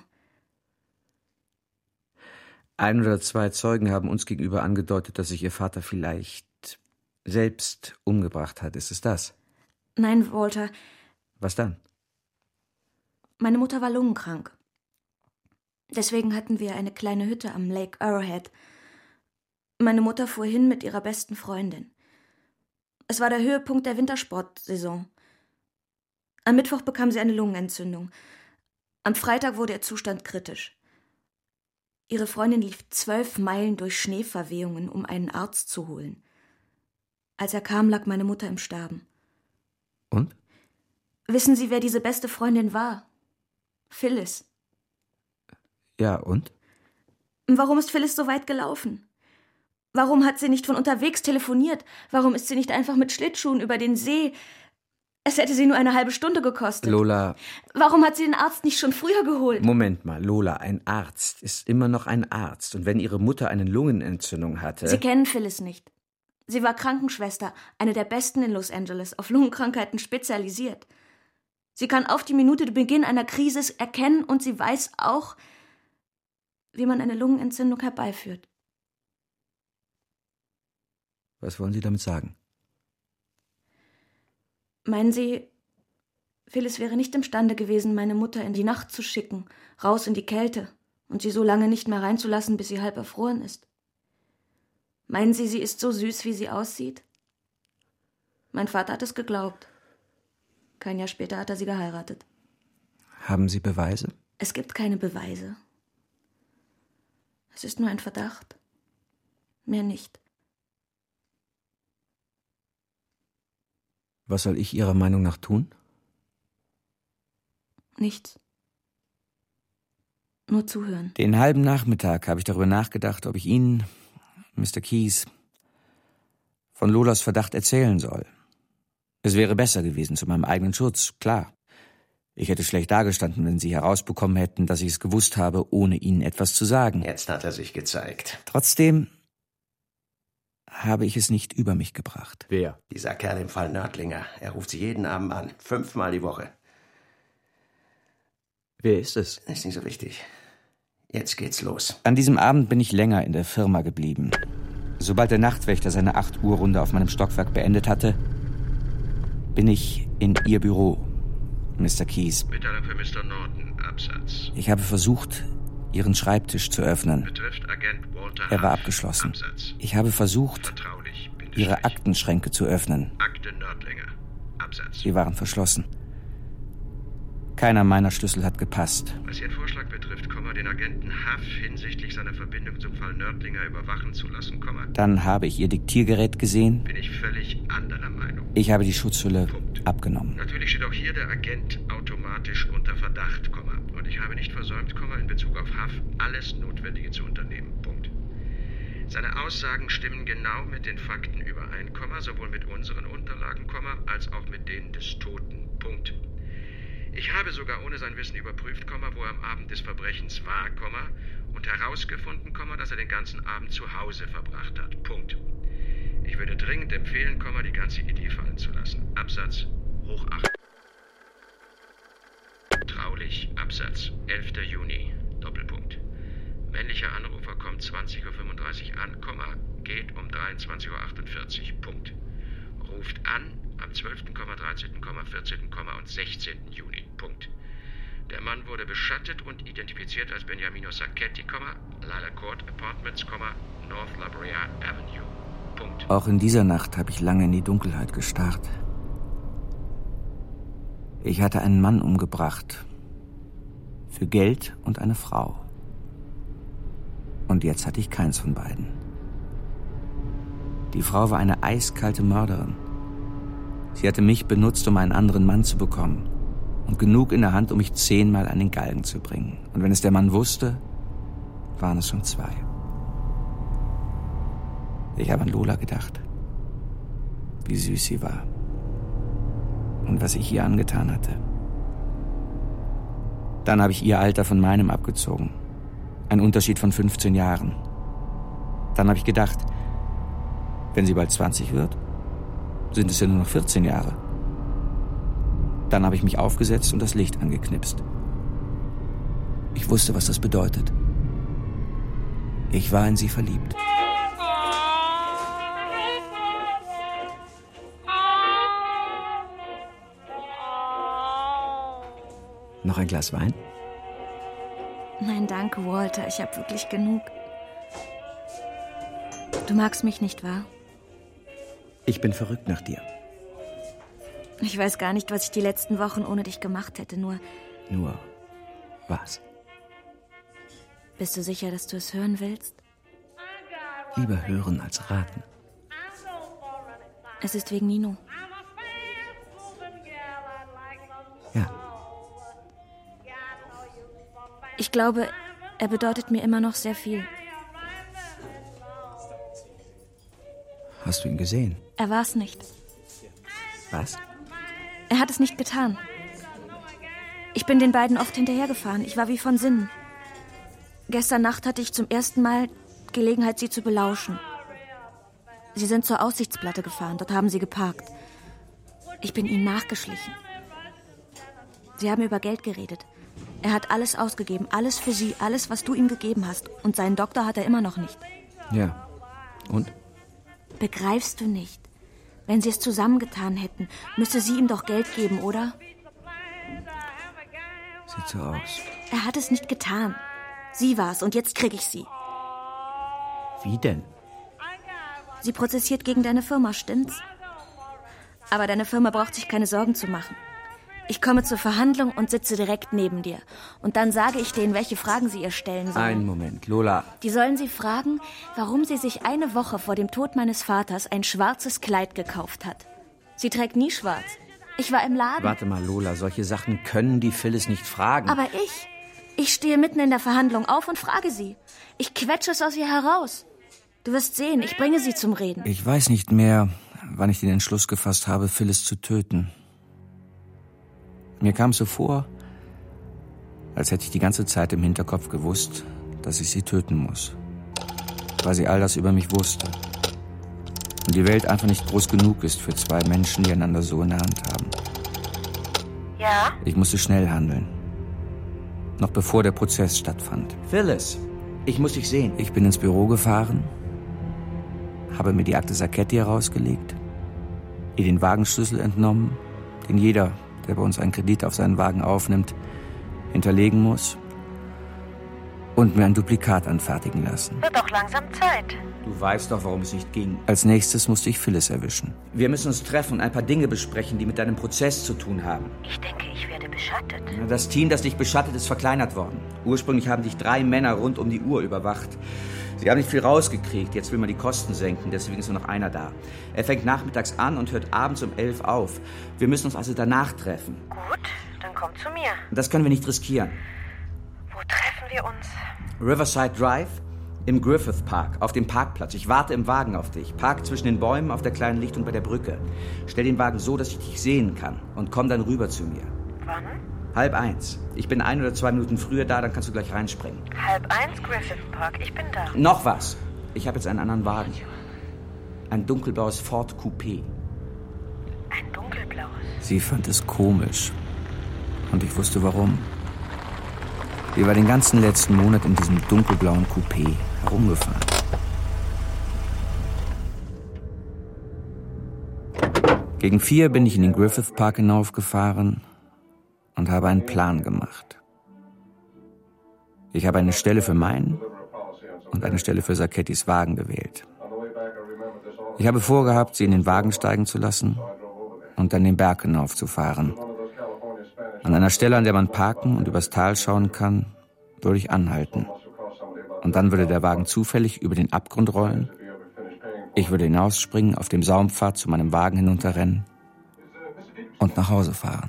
1 oder 2 Zeugen haben uns gegenüber angedeutet, dass sich Ihr Vater vielleicht selbst umgebracht hat. Ist es das? Nein, Walter. Was dann? Meine Mutter war lungenkrank. Deswegen hatten wir eine kleine Hütte am Lake Arrowhead. Meine Mutter fuhr hin mit ihrer besten Freundin. Es war der Höhepunkt der Wintersportsaison. Am Mittwoch bekam sie eine Lungenentzündung. Am Freitag wurde ihr Zustand kritisch. Ihre Freundin lief 12 Meilen durch Schneeverwehungen, um einen Arzt zu holen. Als er kam, lag meine Mutter im Sterben. Und? Wissen Sie, wer diese beste Freundin war? Phyllis. Ja, und? Warum ist Phyllis so weit gelaufen? Warum hat sie nicht von unterwegs telefoniert? Warum ist sie nicht einfach mit Schlittschuhen über den See? Es hätte sie nur eine halbe Stunde gekostet. Lola. Warum hat sie den Arzt nicht schon früher geholt? Moment mal, Lola, ein Arzt ist immer noch ein Arzt. Und wenn Ihre Mutter eine Lungenentzündung hatte... Sie kennen Phyllis nicht. Sie war Krankenschwester, eine der besten in Los Angeles, auf Lungenkrankheiten spezialisiert. Sie kann auf die Minute den Beginn einer Krise erkennen und sie weiß auch, wie man eine Lungenentzündung herbeiführt. Was wollen Sie damit sagen? Meinen Sie, Phyllis wäre nicht imstande gewesen, meine Mutter in die Nacht zu schicken, raus in die Kälte und sie so lange nicht mehr reinzulassen, bis sie halb erfroren ist? Meinen Sie, sie ist so süß, wie sie aussieht? Mein Vater hat es geglaubt. Kein Jahr später hat er sie geheiratet. Haben Sie Beweise? Es gibt keine Beweise. Es ist nur ein Verdacht. Mehr nicht. Was soll ich Ihrer Meinung nach tun? Nichts. Nur zuhören. Den halben Nachmittag habe ich darüber nachgedacht, ob ich Ihnen, Mr. Keyes, von Lolas Verdacht erzählen soll. Es wäre besser gewesen, zu meinem eigenen Schutz, klar. Ich hätte schlecht dagestanden, wenn Sie herausbekommen hätten, dass ich es gewusst habe, ohne Ihnen etwas zu sagen. Jetzt hat er sich gezeigt. Trotzdem habe ich es nicht über mich gebracht. Wer? Dieser Kerl im Fall Nördlinger. Er ruft sie jeden Abend an. 5-mal die Woche. Wer ist es? Ist nicht so wichtig. Jetzt geht's los. An diesem Abend bin ich länger in der Firma geblieben. Sobald der Nachtwächter seine 8-Uhr-Runde auf meinem Stockwerk beendet hatte, bin ich in Ihr Büro, Mr. Keyes. Mitteilung für Mr. Norton, Absatz. Ich habe versucht, Ihren Schreibtisch zu öffnen. Betrifft Agent Walter Er war Huff, abgeschlossen. Absatz. Ich habe versucht, Vertraulich, Ihre Aktenschränke zu öffnen. Akte Nördlinger, Absatz. Sie waren verschlossen. Keiner meiner Schlüssel hat gepasst. Was Ihren Vorschlag betrifft, den Agenten Huff hinsichtlich seiner Verbindung zum Fall Nördlinger überwachen zu lassen, Dann habe ich Ihr Diktiergerät gesehen. Bin ich völlig anderer Meinung. Ich habe die Schutzhülle abgenommen. Natürlich steht auch hier der Agent automatisch unter Verdacht, und ich habe nicht versäumt, in Bezug auf Huff alles Notwendige zu unternehmen. Punkt. Seine Aussagen stimmen genau mit den Fakten überein, sowohl mit unseren Unterlagen, als auch mit denen des Toten. Punkt. Ich habe sogar ohne sein Wissen überprüft, wo er am Abend des Verbrechens war, und herausgefunden, dass er den ganzen Abend zu Hause verbracht hat. Punkt. Ich würde dringend empfehlen, die ganze Idee fallen zu lassen. Absatz hoch 8. Traulich, Absatz 11. Juni, Doppelpunkt. Männlicher Anrufer kommt 20:35 Uhr an, geht um 23:48 Uhr. Punkt. Ruft an am 12., 13., 14. und 16. Juni. Punkt. Der Mann wurde beschattet und identifiziert als Beniamino Sacchetti, Lila Court Apartments, North La Brea Avenue. Punkt. Auch in dieser Nacht habe ich lange in die Dunkelheit gestarrt. Ich hatte einen Mann umgebracht. Für Geld und eine Frau. Und jetzt hatte ich keins von beiden. Die Frau war eine eiskalte Mörderin. Sie hatte mich benutzt, um einen anderen Mann zu bekommen. Und genug in der Hand, um mich 10-mal an den Galgen zu bringen. Und wenn es der Mann wusste, waren es schon 2. Ich habe an Lola gedacht. Wie süß sie war. Und was ich ihr angetan hatte. Dann habe ich ihr Alter von meinem abgezogen. Ein Unterschied von 15 Jahren. Dann habe ich gedacht, wenn sie bald 20 wird, sind es ja nur noch 14 Jahre. Dann habe ich mich aufgesetzt und das Licht angeknipst. Ich wusste, was das bedeutet. Ich war in sie verliebt. Noch ein Glas Wein? Nein, danke, Walter. Ich habe wirklich genug. Du magst mich nicht, wahr? Ich bin verrückt nach dir. Ich weiß gar nicht, was ich die letzten Wochen ohne dich gemacht hätte, nur... Nur was? Bist du sicher, dass du es hören willst? Lieber hören als raten. Es ist wegen Nino. Ja. Ich glaube, er bedeutet mir immer noch sehr viel. Hast du ihn gesehen? Er war es nicht. Was? Er hat es nicht getan. Ich bin den beiden oft hinterhergefahren. Ich war wie von Sinnen. Gestern Nacht hatte ich zum ersten Mal Gelegenheit, sie zu belauschen. Sie sind zur Aussichtsplatte gefahren. Dort haben sie geparkt. Ich bin ihnen nachgeschlichen. Sie haben über Geld geredet. Er hat alles ausgegeben. Alles für sie. Alles, was du ihm gegeben hast. Und seinen Doktor hat er immer noch nicht. Ja. Und? Begreifst du nicht? Wenn sie es zusammengetan hätten, müsste sie ihm doch Geld geben, oder? Sieht so aus. Er hat es nicht getan. Sie war's und jetzt krieg ich sie. Wie denn? Sie prozessiert gegen deine Firma, stimmt's? Aber deine Firma braucht sich keine Sorgen zu machen. Ich komme zur Verhandlung und sitze direkt neben dir. Und dann sage ich denen, welche Fragen sie ihr stellen sollen. Einen Moment, Lola. Die sollen sie fragen, warum sie sich eine Woche vor dem Tod meines Vaters ein schwarzes Kleid gekauft hat. Sie trägt nie schwarz. Ich war im Laden. Warte mal, Lola, solche Sachen können die Phyllis nicht fragen. Aber ich stehe mitten in der Verhandlung auf und frage sie. Ich quetsche es aus ihr heraus. Du wirst sehen, ich bringe sie zum Reden. Ich weiß nicht mehr, wann ich den Entschluss gefasst habe, Phyllis zu töten. Mir kam es so vor, als hätte ich die ganze Zeit im Hinterkopf gewusst, dass ich sie töten muss. Weil sie all das über mich wusste. Und die Welt einfach nicht groß genug ist für 2 Menschen, die einander so in der Hand haben. Ja? Ich musste schnell handeln. Noch bevor der Prozess stattfand. Phyllis, ich muss dich sehen. Ich bin ins Büro gefahren, habe mir die Akte Sacchetti herausgelegt, ihr den Wagenschlüssel entnommen, den jeder, der bei uns einen Kredit auf seinen Wagen aufnimmt, hinterlegen muss. und mir ein Duplikat anfertigen lassen. Wird doch langsam Zeit. Du weißt doch, warum es nicht ging. Als nächstes musste ich Phyllis erwischen. Wir müssen uns treffen und ein paar Dinge besprechen, die mit deinem Prozess zu tun haben. Ich denke, ich werde beschattet. Das Team, das dich beschattet, ist verkleinert worden. Ursprünglich haben dich 3 Männer rund um die Uhr überwacht. Sie haben nicht viel rausgekriegt. Jetzt will man die Kosten senken, deswegen ist nur noch einer da. Er fängt nachmittags an und hört abends um 11 auf. Wir müssen uns also danach treffen. Gut, dann komm zu mir. Das können wir nicht riskieren. Wo treffen wir uns? Riverside Drive im Griffith Park, auf dem Parkplatz. Ich warte im Wagen auf dich. Park zwischen den Bäumen auf der kleinen Lichtung bei der Brücke. Stell den Wagen so, dass ich dich sehen kann und komm dann rüber zu mir. Wann? 12:30. Ich bin 1 oder 2 Minuten früher da, dann kannst du gleich reinspringen. 12:30 Griffith Park, ich bin da. Noch was. Ich habe jetzt einen anderen Wagen. Ein dunkelblaues Ford Coupé. Ein dunkelblaues? Sie fand es komisch. Und ich wusste warum. Sie war den ganzen letzten Monat in diesem dunkelblauen Coupé herumgefahren. Gegen 4 bin ich in den Griffith Park hinaufgefahren und habe einen Plan gemacht. Ich habe eine Stelle für meinen und eine Stelle für Sacchettis Wagen gewählt. Ich habe vorgehabt, sie in den Wagen steigen zu lassen und dann den Berg hinaufzufahren. An einer Stelle, an der man parken und übers Tal schauen kann, würde ich anhalten. Und dann würde der Wagen zufällig über den Abgrund rollen. Ich würde hinausspringen, auf dem Saumpfad zu meinem Wagen hinunterrennen und nach Hause fahren.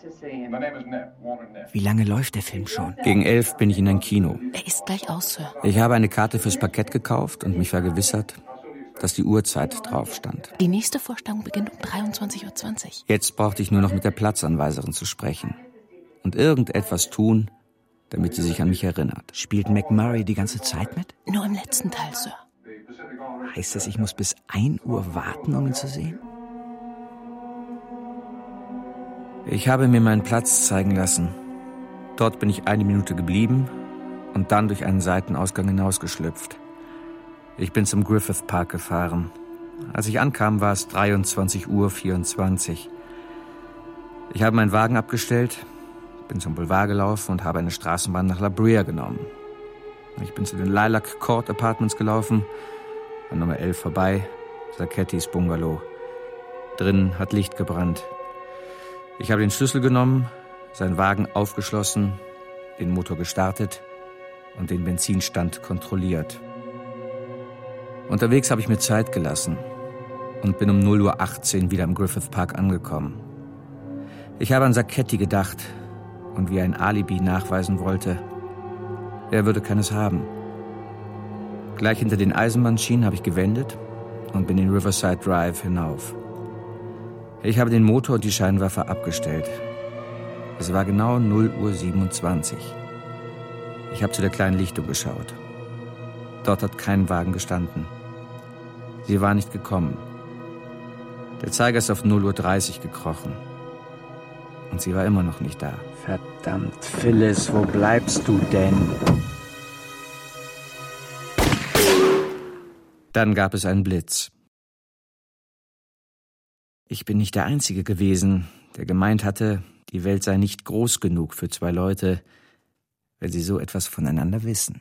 Wie lange läuft der Film schon? Gegen 11 bin ich in ein Kino. Er ist gleich aus, Sir. Ich habe eine Karte fürs Parkett gekauft und mich vergewissert, dass die Uhrzeit drauf stand. Die nächste Vorstellung beginnt um 23:20 Uhr. Jetzt brauchte ich nur noch mit der Platzanweiserin zu sprechen und irgendetwas tun, damit sie sich an mich erinnert. Spielt McMurray die ganze Zeit mit? Nur im letzten Teil, Sir. Heißt das, ich muss bis 1 Uhr warten, um ihn zu sehen? Ich habe mir meinen Platz zeigen lassen. Dort bin ich 1 Minute geblieben und dann durch einen Seitenausgang hinausgeschlüpft. Ich bin zum Griffith Park gefahren. Als ich ankam, war es 23:24 Uhr. Ich habe meinen Wagen abgestellt, bin zum Boulevard gelaufen und habe eine Straßenbahn nach La Brea genommen. Ich bin zu den Lilac Court Apartments gelaufen, an Nummer 11 vorbei, Sacchettis Bungalow. Drinnen hat Licht gebrannt. Ich habe den Schlüssel genommen, seinen Wagen aufgeschlossen, den Motor gestartet und den Benzinstand kontrolliert. Unterwegs habe ich mir Zeit gelassen und bin um 0:18 Uhr wieder im Griffith Park angekommen. Ich habe an Sacchetti gedacht und wie er ein Alibi nachweisen wollte. Er würde keines haben. Gleich hinter den Eisenbahnschienen habe ich gewendet und bin den Riverside Drive hinauf. Ich habe den Motor und die Scheinwerfer abgestellt. Es war genau 0:27 Uhr. Ich habe zu der kleinen Lichtung geschaut. Dort hat kein Wagen gestanden. Sie war nicht gekommen. Der Zeiger ist auf 0:30 Uhr gekrochen. Und sie war immer noch nicht da. Verdammt, Phyllis, wo bleibst du denn? Dann gab es einen Blitz. Ich bin nicht der Einzige gewesen, der gemeint hatte, die Welt sei nicht groß genug für 2 Leute, wenn sie so etwas voneinander wissen.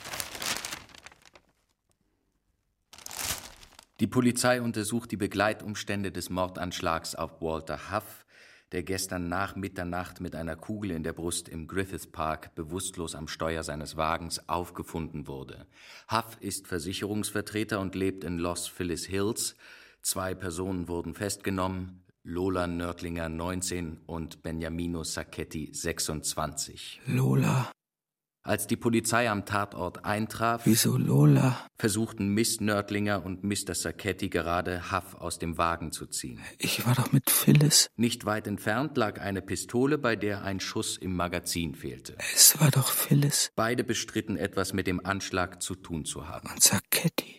Die Polizei untersucht die Begleitumstände des Mordanschlags auf Walter Huff, der gestern nach Mitternacht mit einer Kugel in der Brust im Griffith Park bewusstlos am Steuer seines Wagens aufgefunden wurde. Huff ist Versicherungsvertreter und lebt in Los Feliz Hills. 2 Personen wurden festgenommen, Lola Nördlinger 19 und Beniamino Sacchetti 26. Lola. Als die Polizei am Tatort eintraf, Wieso Lola? Versuchten Miss Nördlinger und Mr. Sacchetti gerade Huff aus dem Wagen zu ziehen. Ich war doch mit Phyllis. Nicht weit entfernt lag eine Pistole, bei der ein Schuss im Magazin fehlte. Es war doch Phyllis. Beide bestritten, etwas mit dem Anschlag zu tun zu haben. Und Sacchetti?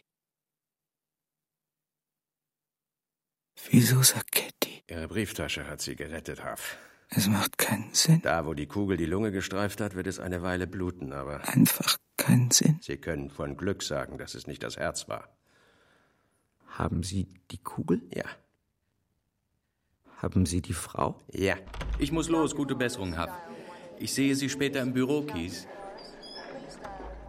Wieso Sacchetti? Ihre Brieftasche hat sie gerettet, Huff. Es macht keinen Sinn. Da, wo die Kugel die Lunge gestreift hat, wird es eine Weile bluten, aber... Einfach keinen Sinn. Sie können von Glück sagen, dass es nicht das Herz war. Haben Sie die Kugel? Ja. Haben Sie die Frau? Ja. Ich muss los, gute Besserung, Huff. Ich sehe Sie später im Büro, Keith.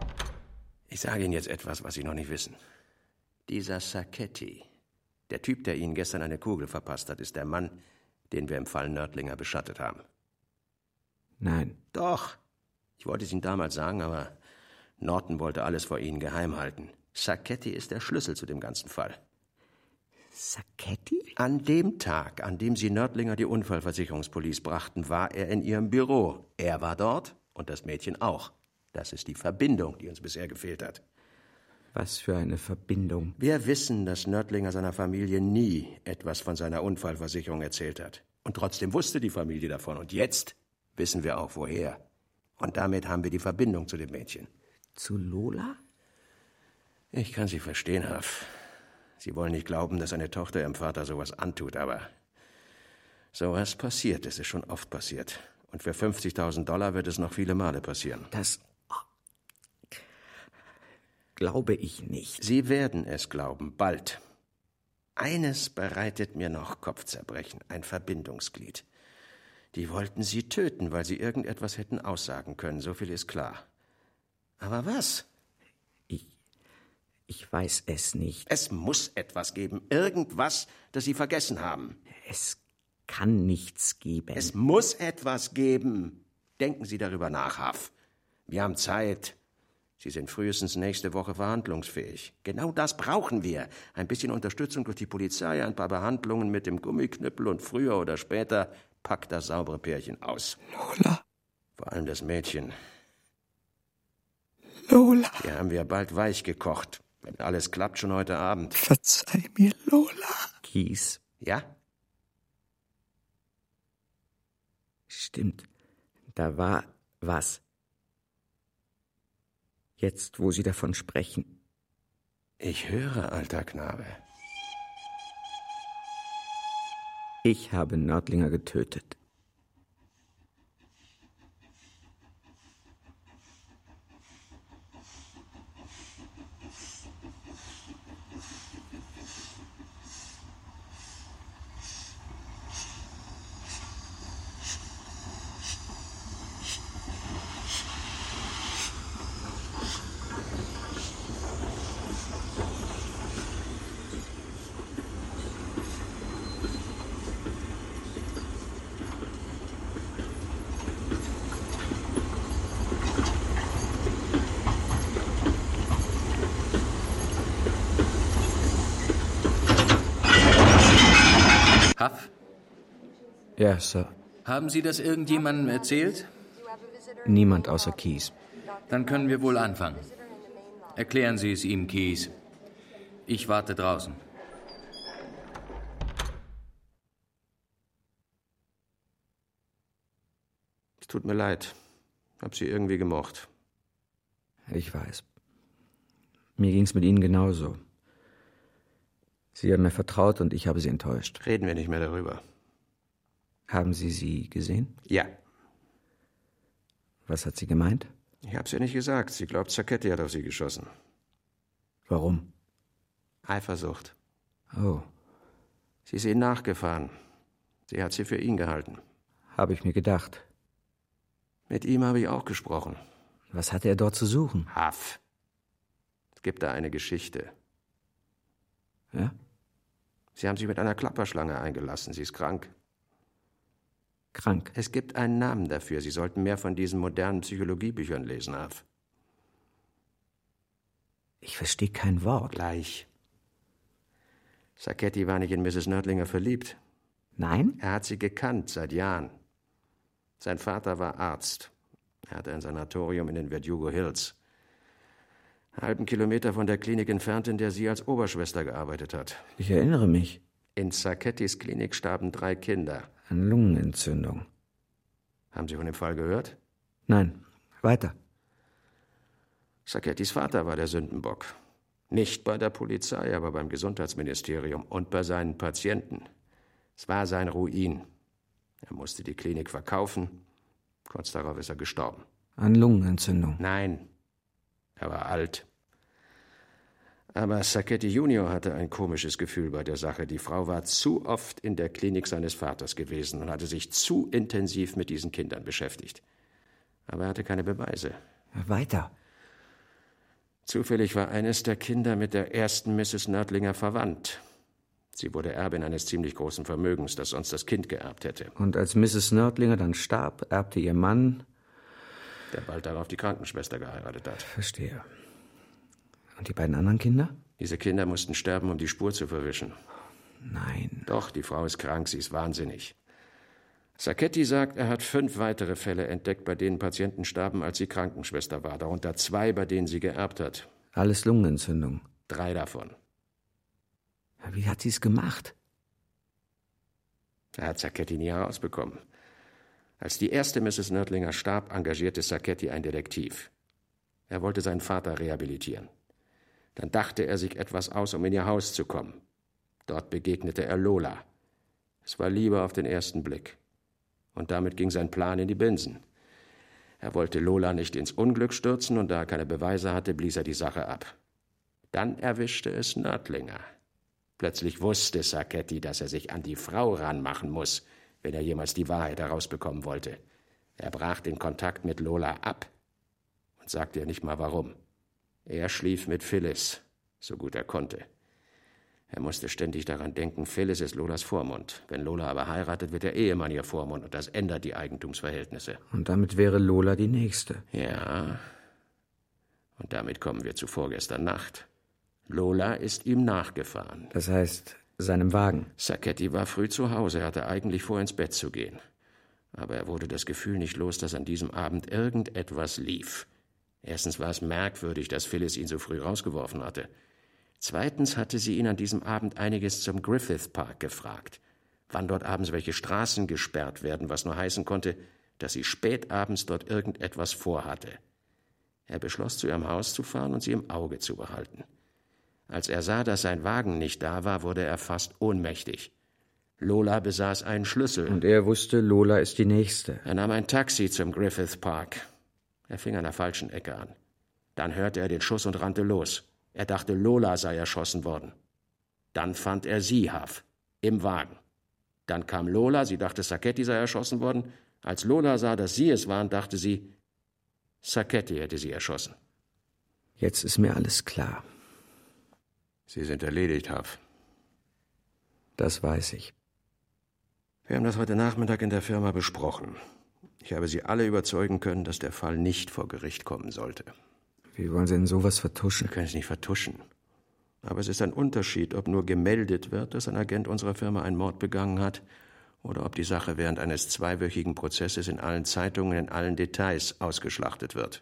Ich sage Ihnen jetzt etwas, was Sie noch nicht wissen. Dieser Sacchetti, der Typ, der Ihnen gestern eine Kugel verpasst hat, ist der Mann, den wir im Fall Nördlinger beschattet haben. Nein. Doch. Ich wollte es Ihnen damals sagen, aber Norton wollte alles vor Ihnen geheim halten. Sacchetti ist der Schlüssel zu dem ganzen Fall. Sacchetti? An dem Tag, an dem Sie Nördlinger die Unfallversicherungspolice brachten, war er in Ihrem Büro. Er war dort und das Mädchen auch. Das ist die Verbindung, die uns bisher gefehlt hat. Was für eine Verbindung? Wir wissen, dass Nördlinger seiner Familie nie etwas von seiner Unfallversicherung erzählt hat. Und trotzdem wusste die Familie davon. Und jetzt wissen wir auch, woher. Und damit haben wir die Verbindung zu dem Mädchen. Zu Lola? Ich kann Sie verstehen, Huff. Sie wollen nicht glauben, dass eine Tochter ihrem Vater sowas antut, aber sowas passiert. Es ist schon oft passiert. Und für $50.000 wird es noch viele Male passieren. Das glaube ich nicht. Sie werden es glauben, bald. Eines bereitet mir noch Kopfzerbrechen, ein Verbindungsglied. Die wollten Sie töten, weil Sie irgendetwas hätten aussagen können, so viel ist klar. Aber was? Ich weiß es nicht. Es muss etwas geben, irgendwas, das Sie vergessen haben. Es kann nichts geben. Es muss etwas geben. Denken Sie darüber nach, Huff. Wir haben Zeit. Sie sind frühestens nächste Woche verhandlungsfähig. Genau das brauchen wir. Ein bisschen Unterstützung durch die Polizei, ein paar Behandlungen mit dem Gummiknüppel und früher oder später packt das saubere Pärchen aus. Lola. Vor allem das Mädchen. Lola. Die haben wir bald weich gekocht. Wenn alles klappt, schon heute Abend. Verzeih mir, Lola. Kies. Ja? Stimmt. Da war was. Jetzt, wo Sie davon sprechen. Ich höre, alter Knabe. Ich habe Nördlinger getötet. Huff? Ja, Sir. Haben Sie das irgendjemandem erzählt? Niemand außer Keys. Dann können wir wohl anfangen. Erklären Sie es ihm, Keys. Ich warte draußen. Es tut mir leid. Hab Sie irgendwie gemocht. Ich weiß. Mir ging's mit Ihnen genauso. Sie haben mir vertraut und ich habe Sie enttäuscht. Reden wir nicht mehr darüber. Haben Sie sie gesehen? Ja. Was hat sie gemeint? Ich hab's ihr nicht gesagt. Sie glaubt, Sacchetti hat auf sie geschossen. Warum? Eifersucht. Oh. Sie ist ihnen nachgefahren. Sie hat sie für ihn gehalten. Habe ich mir gedacht. Mit ihm habe ich auch gesprochen. Was hatte er dort zu suchen? Huff. Es gibt da eine Geschichte. Ja? Sie haben sich mit einer Klapperschlange eingelassen. Sie ist krank. Krank? Es gibt einen Namen dafür. Sie sollten mehr von diesen modernen Psychologiebüchern lesen, Huff. Ich verstehe kein Wort. Gleich. Sacchetti war nicht in Mrs. Nördlinger verliebt. Nein? Er hat sie gekannt, seit Jahren. Sein Vater war Arzt. Er hatte ein Sanatorium in den Verdugo Hills. Einen halben Kilometer von der Klinik entfernt, in der sie als Oberschwester gearbeitet hat. Ich erinnere mich. In Sacchettis Klinik starben 3 Kinder. An Lungenentzündung. Haben Sie von dem Fall gehört? Nein. Weiter. Sacchettis Vater war der Sündenbock. Nicht bei der Polizei, aber beim Gesundheitsministerium und bei seinen Patienten. Es war sein Ruin. Er musste die Klinik verkaufen. Kurz darauf ist er gestorben. An Lungenentzündung? Nein. Er war alt. Aber Sacchetti Junior hatte ein komisches Gefühl bei der Sache. Die Frau war zu oft in der Klinik seines Vaters gewesen und hatte sich zu intensiv mit diesen Kindern beschäftigt. Aber er hatte keine Beweise. Weiter. Zufällig war eines der Kinder mit der ersten Mrs. Nördlinger verwandt. Sie wurde Erbin eines ziemlich großen Vermögens, das sonst das Kind geerbt hätte. Und als Mrs. Nördlinger dann starb, erbte ihr Mann, der bald darauf die Krankenschwester geheiratet hat. Verstehe. Und die beiden anderen Kinder? Diese Kinder mussten sterben, um die Spur zu verwischen. Nein. Doch, die Frau ist krank, sie ist wahnsinnig. Sacchetti sagt, er hat 5 weitere Fälle entdeckt, bei denen Patienten starben, als sie Krankenschwester war. Darunter 2, bei denen sie geerbt hat. Alles Lungenentzündung. 3 davon. Wie hat sie es gemacht? Er hat Sacchetti nie herausbekommen. Als die erste Mrs. Nördlinger starb, engagierte Sacchetti einen Detektiv. Er wollte seinen Vater rehabilitieren. Dann dachte er sich etwas aus, um in ihr Haus zu kommen. Dort begegnete er Lola. Es war Liebe auf den ersten Blick. Und damit ging sein Plan in die Binsen. Er wollte Lola nicht ins Unglück stürzen, und da er keine Beweise hatte, blies er die Sache ab. Dann erwischte es Nördlinger. Plötzlich wusste Sacchetti, dass er sich an die Frau ranmachen muss, wenn er jemals die Wahrheit herausbekommen wollte. Er brach den Kontakt mit Lola ab und sagte ihr nicht mal warum. Er schlief mit Phyllis, so gut er konnte. Er musste ständig daran denken, Phyllis ist Lolas Vormund. Wenn Lola aber heiratet, wird der Ehemann ihr Vormund, und das ändert die Eigentumsverhältnisse. Und damit wäre Lola die Nächste. Ja, und damit kommen wir zu vorgestern Nacht. Lola ist ihm nachgefahren. Das heißt, seinem Wagen? Sacchetti war früh zu Hause, er hatte eigentlich vor, ins Bett zu gehen. Aber er wurde das Gefühl nicht los, dass an diesem Abend irgendetwas lief. Erstens war es merkwürdig, dass Phyllis ihn so früh rausgeworfen hatte. Zweitens hatte sie ihn an diesem Abend einiges zum Griffith Park gefragt. Wann dort abends welche Straßen gesperrt werden, was nur heißen konnte, dass sie spät abends dort irgendetwas vorhatte. Er beschloss, zu ihrem Haus zu fahren und sie im Auge zu behalten. Als er sah, dass sein Wagen nicht da war, wurde er fast ohnmächtig. Lola besaß einen Schlüssel. Und er wusste, Lola ist die Nächste. Er nahm ein Taxi zum Griffith Park. Er fing an der falschen Ecke an. Dann hörte er den Schuss und rannte los. Er dachte, Lola sei erschossen worden. Dann fand er sie, Huff, im Wagen. Dann kam Lola, sie dachte, Sacchetti sei erschossen worden. Als Lola sah, dass sie es waren, dachte sie, Sacchetti hätte sie erschossen. Jetzt ist mir alles klar. Sie sind erledigt, Huff. Das weiß ich. Wir haben das heute Nachmittag in der Firma besprochen. Ich habe Sie alle überzeugen können, dass der Fall nicht vor Gericht kommen sollte. Wie wollen Sie denn sowas vertuschen? Wir können es nicht vertuschen. Aber es ist ein Unterschied, ob nur gemeldet wird, dass ein Agent unserer Firma einen Mord begangen hat, oder ob die Sache während eines 2-wöchigen Prozesses in allen Zeitungen, in allen Details ausgeschlachtet wird.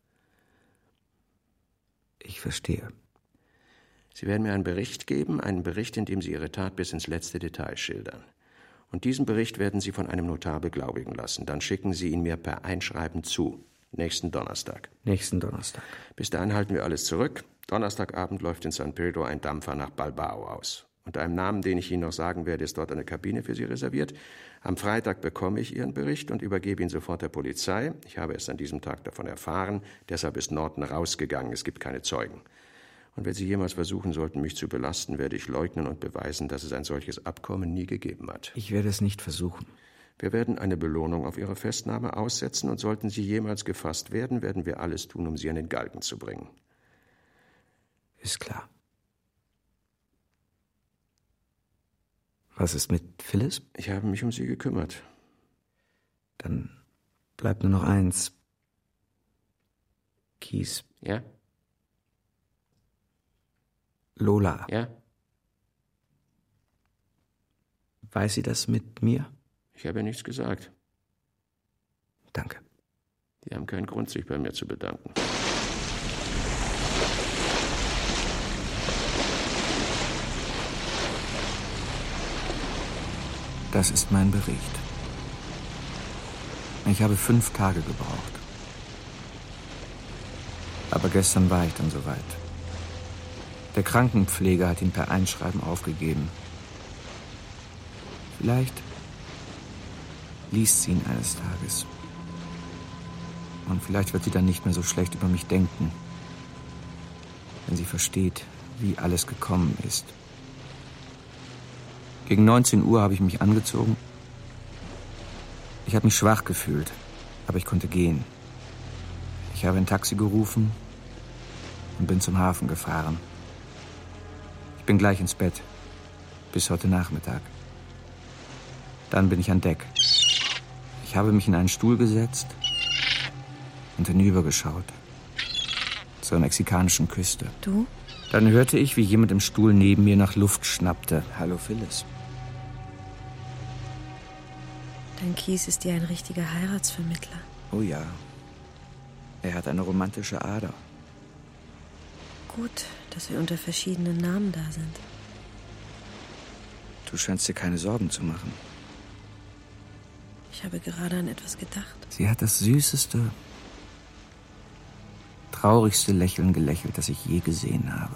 Ich verstehe. Sie werden mir einen Bericht geben, einen Bericht, in dem Sie Ihre Tat bis ins letzte Detail schildern. Und diesen Bericht werden Sie von einem Notar beglaubigen lassen. Dann schicken Sie ihn mir per Einschreiben zu. Nächsten Donnerstag. Nächsten Donnerstag. Bis dahin halten wir alles zurück. Donnerstagabend läuft in San Pedro ein Dampfer nach Balbao aus. Unter einem Namen, den ich Ihnen noch sagen werde, ist dort eine Kabine für Sie reserviert. Am Freitag bekomme ich Ihren Bericht und übergebe ihn sofort der Polizei. Ich habe erst an diesem Tag davon erfahren. Deshalb ist Norton rausgegangen. Es gibt keine Zeugen. Und wenn Sie jemals versuchen sollten, mich zu belasten, werde ich leugnen und beweisen, dass es ein solches Abkommen nie gegeben hat. Ich werde es nicht versuchen. Wir werden eine Belohnung auf Ihre Festnahme aussetzen, und sollten Sie jemals gefasst werden, werden wir alles tun, um Sie an den Galgen zu bringen. Ist klar. Was ist mit Phyllis? Ich habe mich um sie gekümmert. Dann bleibt nur noch eins. Keys. Ja? Lola. Ja? Weiß sie das mit mir? Ich habe nichts gesagt. Danke. Sie haben keinen Grund, sich bei mir zu bedanken. Das ist mein Bericht. Ich habe 5 Tage gebraucht. Aber gestern war ich dann soweit. Der Krankenpfleger hat ihn per Einschreiben aufgegeben. Vielleicht liest sie ihn eines Tages. Und vielleicht wird sie dann nicht mehr so schlecht über mich denken, wenn sie versteht, wie alles gekommen ist. Gegen 19 Uhr habe ich mich angezogen. Ich habe mich schwach gefühlt, aber ich konnte gehen. Ich habe ein Taxi gerufen und bin zum Hafen gefahren. Ich bin gleich ins Bett. Bis heute Nachmittag. Dann bin ich an Deck. Ich habe mich in einen Stuhl gesetzt und hinübergeschaut. Zur mexikanischen Küste. Du? Dann hörte ich, wie jemand im Stuhl neben mir nach Luft schnappte. Hallo, Phyllis. Dein Keith ist dir ein richtiger Heiratsvermittler. Oh ja. Er hat eine romantische Ader. Gut, dass wir unter verschiedenen Namen da sind. Du scheinst dir keine Sorgen zu machen. Ich habe gerade an etwas gedacht. Sie hat das süßeste, traurigste Lächeln gelächelt, das ich je gesehen habe.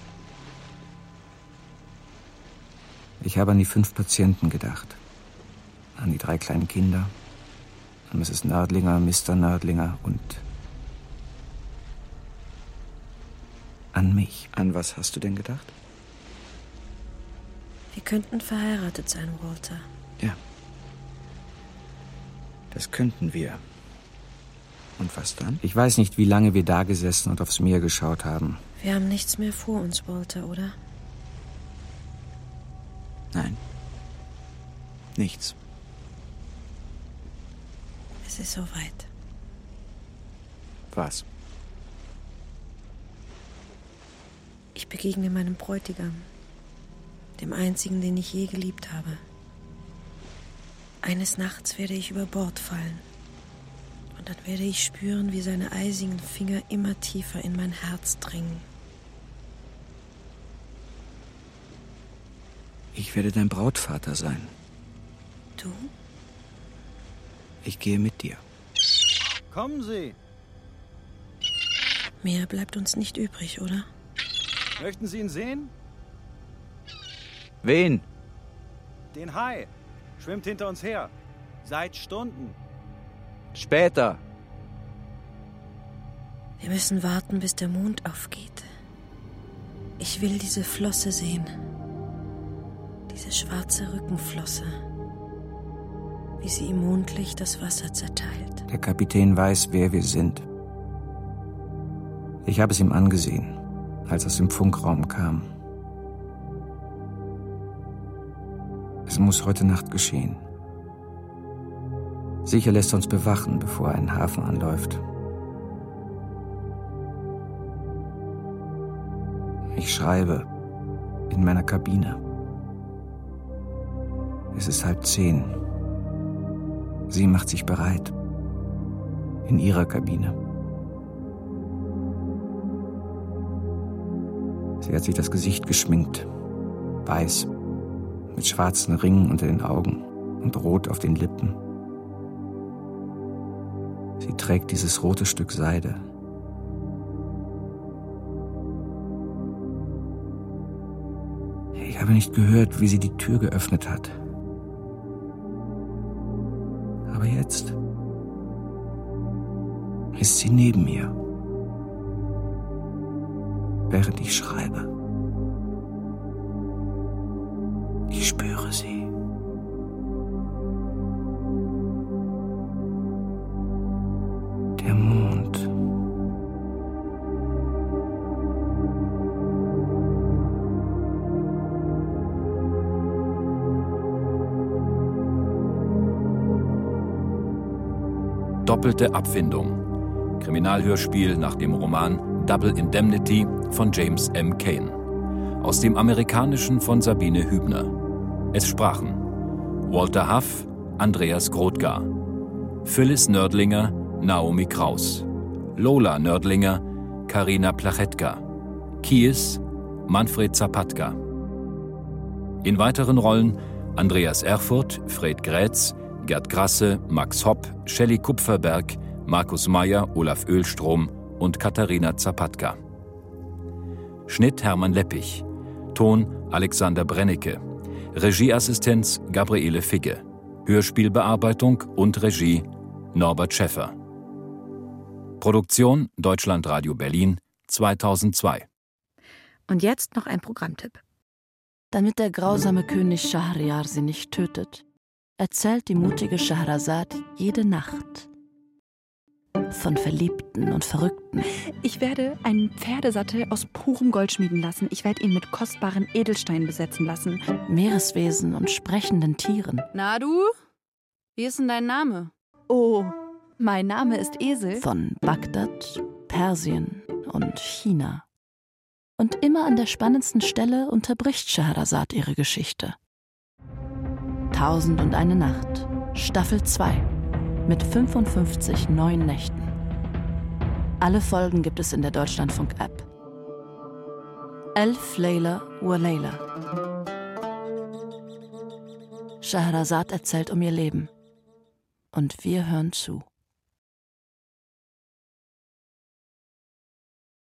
Ich habe an die 5 Patienten gedacht. An die 3 kleinen Kinder. An Mrs. Nördlinger, Mr. Nördlinger und an mich. An was hast du denn gedacht? Wir könnten verheiratet sein, Walter. Ja. Das könnten wir. Und was dann? Ich weiß nicht, wie lange wir da gesessen und aufs Meer geschaut haben. Wir haben nichts mehr vor uns, Walter, oder? Nein. Nichts. Es ist soweit. Was? Ich begegne meinem Bräutigam. Dem einzigen, den ich je geliebt habe. Eines Nachts werde ich über Bord fallen. Und dann werde ich spüren, wie seine eisigen Finger immer tiefer in mein Herz dringen. Ich werde dein Brautvater sein. Du? Ich gehe mit dir. Kommen Sie. Mehr bleibt uns nicht übrig, oder? Möchten Sie ihn sehen? Wen? Den Hai. Schwimmt hinter uns her. Seit Stunden. Später. Wir müssen warten, bis der Mond aufgeht. Ich will diese Flosse sehen. Diese schwarze Rückenflosse. Wie sie im Mondlicht das Wasser zerteilt. Der Kapitän weiß, wer wir sind. Ich habe es ihm angesehen, als er aus dem Funkraum kam. Es muss heute Nacht geschehen. Sicher lässt er uns bewachen, bevor er einen Hafen anläuft. Ich schreibe in meiner Kabine. Es ist 9:30. Sie macht sich bereit. In ihrer Kabine. Sie hat sich das Gesicht geschminkt. Weiß. Mit schwarzen Ringen unter den Augen und rot auf den Lippen. Sie trägt dieses rote Stück Seide. Ich habe nicht gehört, wie sie die Tür geöffnet hat. Aber jetzt ist sie neben mir, während ich schreibe. Ich spüre sie. Der Mond. Doppelte Abfindung. Kriminalhörspiel nach dem Roman Double Indemnity von James M. Cain. Aus dem Amerikanischen von Sabine Hübner. Es sprachen Walter Huff, Andreas Grothgar, Phyllis Nördlinger, Naomi Kraus, Lola Nördlinger, Karina Plachetka, Kies, Manfred Zapatka. In weiteren Rollen Andreas Erfurt, Fred Grätz, Gerd Grasse, Max Hopp, Shelley Kupferberg, Markus Meyer, Olaf Ölstrom und Katharina Zapatka. Schnitt Hermann Leppich. Ton Alexander Brennecke. Regieassistenz Gabriele Figge. Hörspielbearbeitung und Regie Norbert Schäffer. Produktion Deutschlandradio Berlin 2002. Und jetzt noch ein Programmtipp. Damit der grausame König Schahriar sie nicht tötet, erzählt die mutige Schahrazad jede Nacht von Verliebten und Verrückten. Ich werde einen Pferdesattel aus purem Gold schmieden lassen. Ich werde ihn mit kostbaren Edelsteinen besetzen lassen. Meereswesen und sprechenden Tieren. Na du? Wie ist denn dein Name? Oh, mein Name ist Esel. Von Bagdad, Persien und China. Und immer an der spannendsten Stelle unterbricht Scheherazad ihre Geschichte. 1001 Nacht, Staffel 2, mit 55 neuen Nächten. Alle Folgen gibt es in der Deutschlandfunk-App. Elf Layla wa Layla. Scheherazad erzählt um ihr Leben. Und wir hören zu.